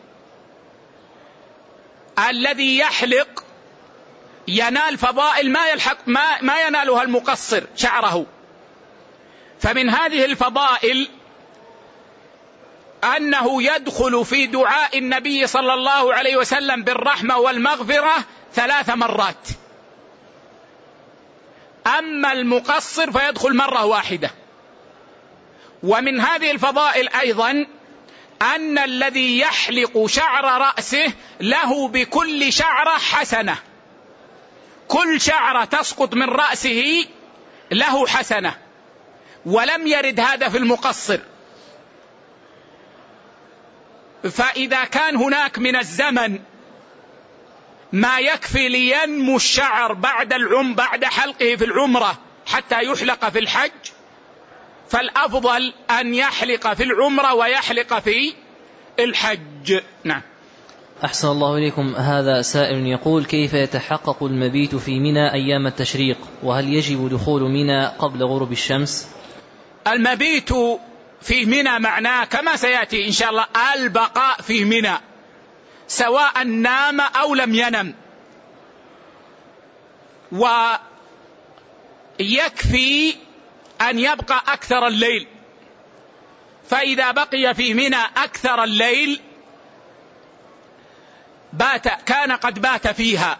الذي يحلق ينال فضائل ما يلحق ما, ما ينالها المقصر شعره. فمن هذه الفضائل أنه يدخل في دعاء النبي صلى الله عليه وسلم بالرحمة والمغفرة ثلاث مرات، أما المقصر فيدخل مرة واحدة. ومن هذه الفضائل أيضا أن الذي يحلق شعر رأسه له بكل شعرة حسنة، كل شعرة تسقط من رأسه له حسنة، ولم يرد هذا في المقصر. فإذا كان هناك من الزمن ما يكفي لينمو الشعر بعد العم بعد حلقه في العمرة حتى يحلق في الحج، فالأفضل أن يحلق في العمرة ويحلق في الحج. نعم. أحسن الله إليكم. هذا سائل يقول: كيف يتحقق المبيت في منى أيام التشريق؟ وهل يجب دخول منى قبل غروب الشمس؟ المبيت في منى معناه كما سيأتي إن شاء الله البقاء في منى سواء نام أو لم ينم، ويكفي أن يبقى أكثر الليل، فإذا بقي في منى أكثر الليل بات كان قد بات فيها،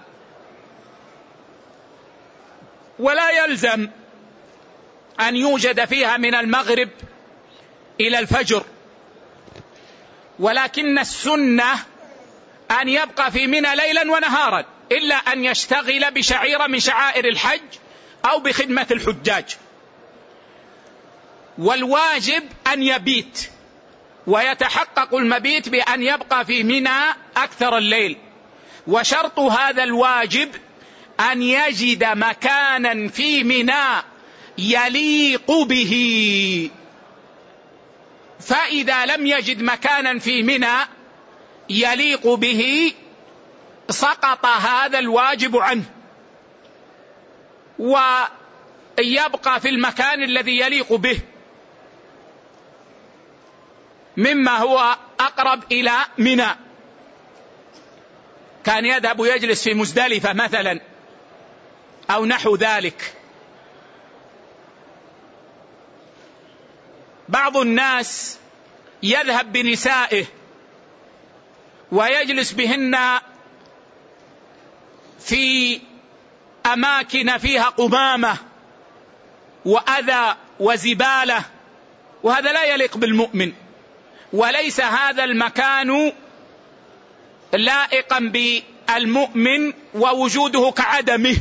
ولا يلزم أن يوجد فيها من المغرب إلى الفجر، ولكن السنة أن يبقى في منى ليلا ونهارا، إلا أن يشتغل بشعيرة من شعائر الحج أو بخدمة الحجاج. والواجب أن يبيت، ويتحقق المبيت بأن يبقى في منى أكثر الليل. وشرط هذا الواجب أن يجد مكانا في منى يليق به، فإذا لم يجد مكانا في منى يليق به سقط هذا الواجب عنه، ويبقى في المكان الذي يليق به مما هو أقرب إلى منى، كان يذهب يجلس في مزدلفة مثلا أو نحو ذلك. بعض الناس يذهب بنسائه ويجلس بهن في أماكن فيها قمامة وأذى وزبالة، وهذا لا يليق بالمؤمن، وليس هذا المكان لائقا بالمؤمن ووجوده كعدمه.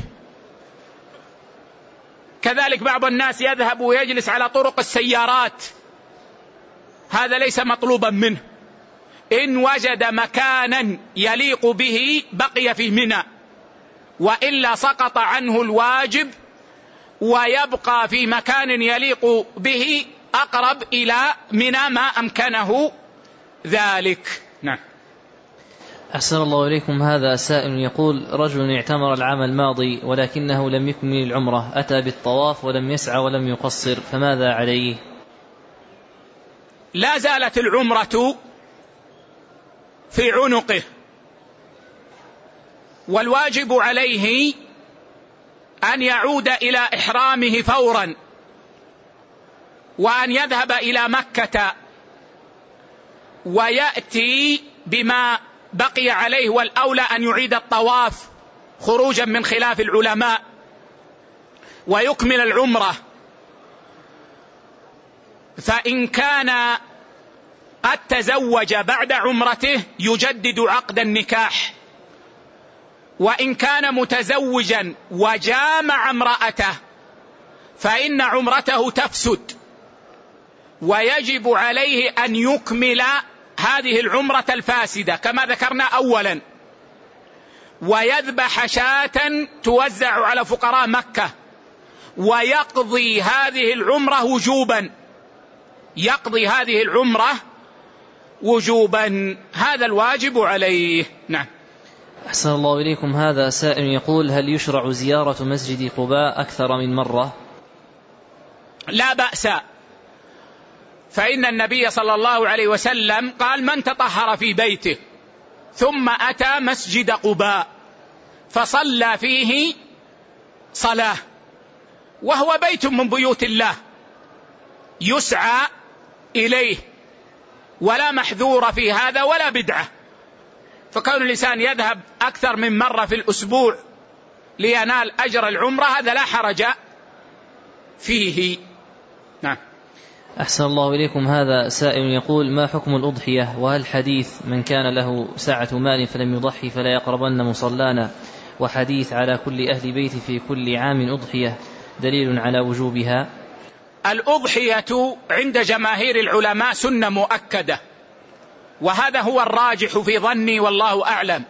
كذلك بعض الناس يذهب ويجلس على طرق السيارات، هذا ليس مطلوبا منه. إن وجد مكانا يليق به بقي في منى، وإلا سقط عنه الواجب ويبقى في مكان يليق به أقرب إلى منى ما أمكنه ذلك. نعم. أحسن الله إليكم. هذا سائل يقول: رجل اعتمر العام الماضي ولكنه لم يكمل العمرة، أتى بالطواف ولم يسعى ولم يقصر، فماذا عليه؟ لا زالت العمرة في عنقه، والواجب عليه أن يعود إلى إحرامه فورا، وأن يذهب إلى مكة ويأتي بما بقي عليه، والأولى أن يعيد الطواف خروجا من خلاف العلماء ويكمل العمرة. فإن كان قد تزوج بعد عمرته يجدد عقد النكاح، وإن كان متزوجا وجامع امرأته فإن عمرته تفسد، ويجب عليه أن يكمل هذه العمرة الفاسدة كما ذكرنا أولا، ويذبح شاة توزع على فقراء مكة، ويقضي هذه العمرة وجوبا، يقضي هذه العمرة وجوبا، هذا الواجب عليه. نعم. أحسن الله إليكم. هذا سائل يقول: هل يشرع زيارة مسجد قباء أكثر من مرة؟ لا بأس، فإن النبي صلى الله عليه وسلم قال: من تطهر في بيته ثم أتى مسجد قباء فصلى فيه صلاة، وهو بيت من بيوت الله يسعى إليه، ولا محذور في هذا ولا بدعة، فكون الإنسان يذهب أكثر من مرة في الأسبوع لينال أجر العمرة هذا لا حرج فيه. نعم. أحسن الله إليكم. هذا سائل يقول: ما حكم الأضحية؟ وهل حديث من كان له سعة مال فلم يضحي فلا يقربن مصلانا، وحديث على كل أهل بيت في كل عام أضحية دليل على وجوبها؟ الأضحية عند جماهير العلماء سنة مؤكدة، وهذا هو الراجح في ظني والله أعلم،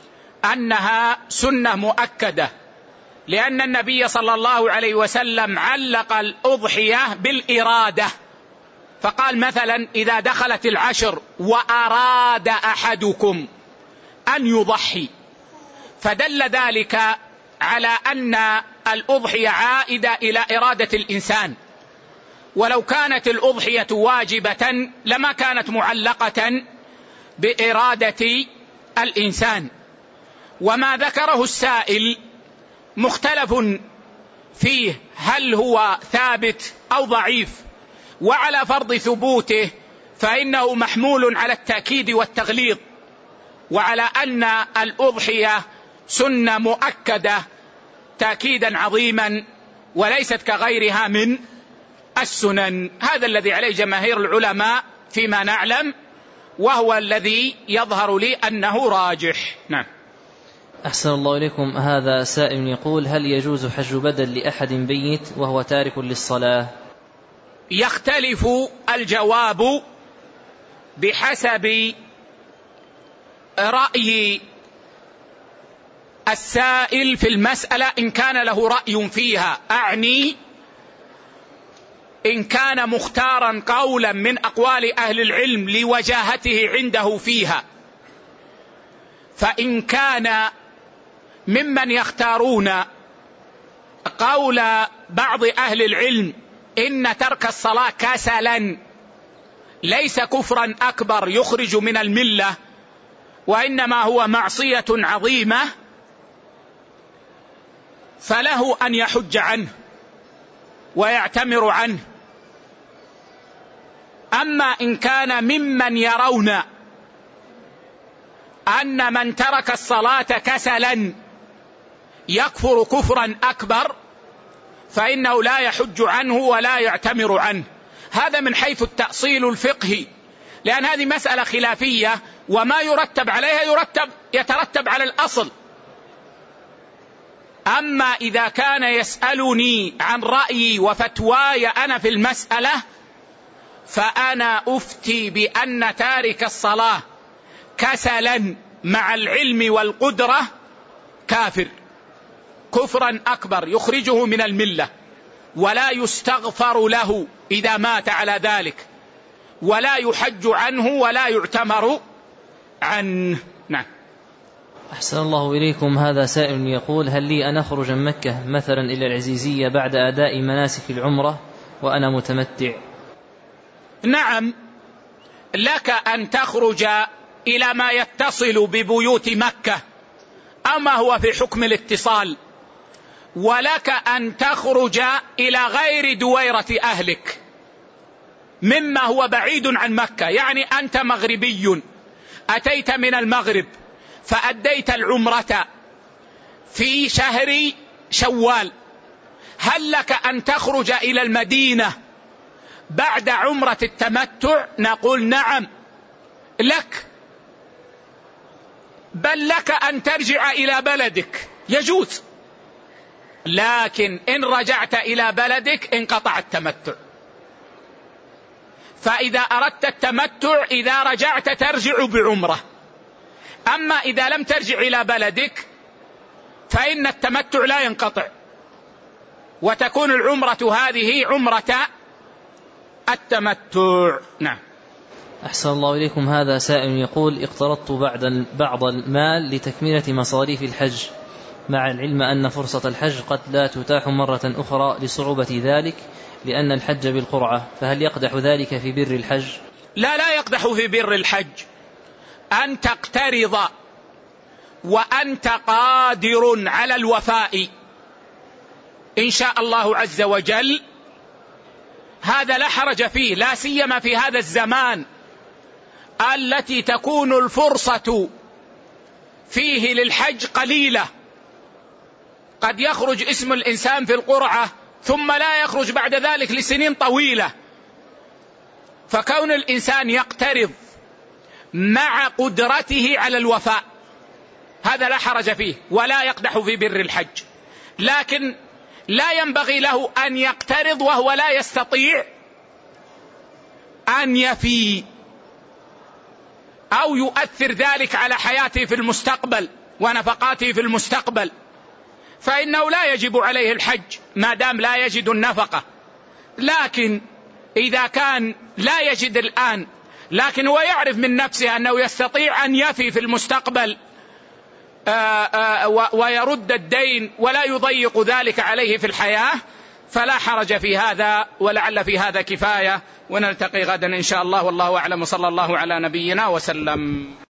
أنها سنة مؤكدة، لأن النبي صلى الله عليه وسلم علق الأضحية بالإرادة، فقال مثلا: إذا دخلت العشر وأراد أحدكم أن يضحي، فدل ذلك على أن الأضحية عائدة إلى إرادة الإنسان، ولو كانت الأضحية واجبة لما كانت معلقة بإرادة الإنسان. وما ذكره السائل مختلف فيه هل هو ثابت أو ضعيف، وعلى فرض ثبوته فإنه محمول على التأكيد والتغليظ، وعلى أن الأضحية سنة مؤكدة تأكيدا عظيما وليست كغيرها من السنن. هذا الذي عليه جماهير العلماء فيما نعلم، وهو الذي يظهر لي أنه راجح. نعم. أحسن الله إليكم. هذا سائل يقول: هل يجوز حج بدل لأحد بيت وهو تارك للصلاة؟ يختلف الجواب بحسب رأي السائل في المسألة، إن كان له رأي فيها، أعني إن كان مختارا قولا من أقوال أهل العلم لوجاهته عنده فيها. فإن كان ممن يختارون قول بعض أهل العلم إن ترك الصلاة كسلا ليس كفرا أكبر يخرج من الملة، وإنما هو معصية عظيمة، فله أن يحج عنه ويعتمر عنه. أما إن كان ممن يرون أن من ترك الصلاة كسلا يكفر كفرا أكبر فإنه لا يحج عنه ولا يعتمر عنه. هذا من حيث التأصيل الفقهي، لأن هذه مسألة خلافية، وما يرتب عليها يرتب يترتب على الأصل. أما إذا كان يسألني عن رأيي وفتواي أنا في المسألة، فأنا أفتي بأن تارك الصلاة كسلا مع العلم والقدرة كافر كفرا أكبر يخرجه من الملة، ولا يستغفر له إذا مات على ذلك، ولا يحج عنه ولا يعتمر عنه. نعم. أحسن الله إليكم. هذا سائل يقول: هل لي أن أخرج من مكة مثلا إلى العزيزية بعد أداء مناسك العمرة وأنا متمتع؟ نعم، لك أن تخرج إلى ما يتصل ببيوت مكة أما هو في حكم الاتصال، ولك أن تخرج إلى غير دويرة أهلك مما هو بعيد عن مكة. يعني أنت مغربي أتيت من المغرب فأديت العمرة في شهر شوال، هل لك أن تخرج إلى المدينة بعد عمرة التمتع؟ نقول نعم، لك، بل لك أن ترجع إلى بلدك، يجوز. لكن إن رجعت إلى بلدك انقطع التمتع. فإذا أردت التمتع إذا رجعت ترجع بعمرة. أما إذا لم ترجع إلى بلدك فإن التمتع لا ينقطع، وتكون العمرة هذه عمرة التمتع. نعم. أحسن الله إليكم. هذا سائل يقول: اقترضت بعد بعض المال لتكملة مصاريف الحج، مع العلم أن فرصة الحج قد لا تتاح مرة أخرى لصعوبة ذلك لأن الحج بالقرعة، فهل يقدح ذلك في بر الحج؟ لا، لا يقدح في بر الحج أن تقترض وأنت قادر على الوفاء إن شاء الله عز وجل، هذا لا حرج فيه، لا سيما في هذا الزمان التي تكون الفرصة فيه للحج قليلة. قد يخرج اسم الإنسان في القرعة ثم لا يخرج بعد ذلك لسنين طويلة. فكون الإنسان يقترض مع قدرته على الوفاء هذا لا حرج فيه ولا يقدح في بر الحج، لكن لا ينبغي له أن يقترض وهو لا يستطيع أن يفي، أو يؤثر ذلك على حياته في المستقبل ونفقاته في المستقبل، فإنه لا يجب عليه الحج ما دام لا يجد النفقة. لكن إذا كان لا يجد الآن لكن هو يعرف من نفسه أنه يستطيع أن يفي في المستقبل ويرد الدين ولا يضيق ذلك عليه في الحياة، فلا حرج في هذا، ولعل في هذا كفاية. ونلتقي غدا إن شاء الله، والله أعلم، صلى الله على نبينا وسلم.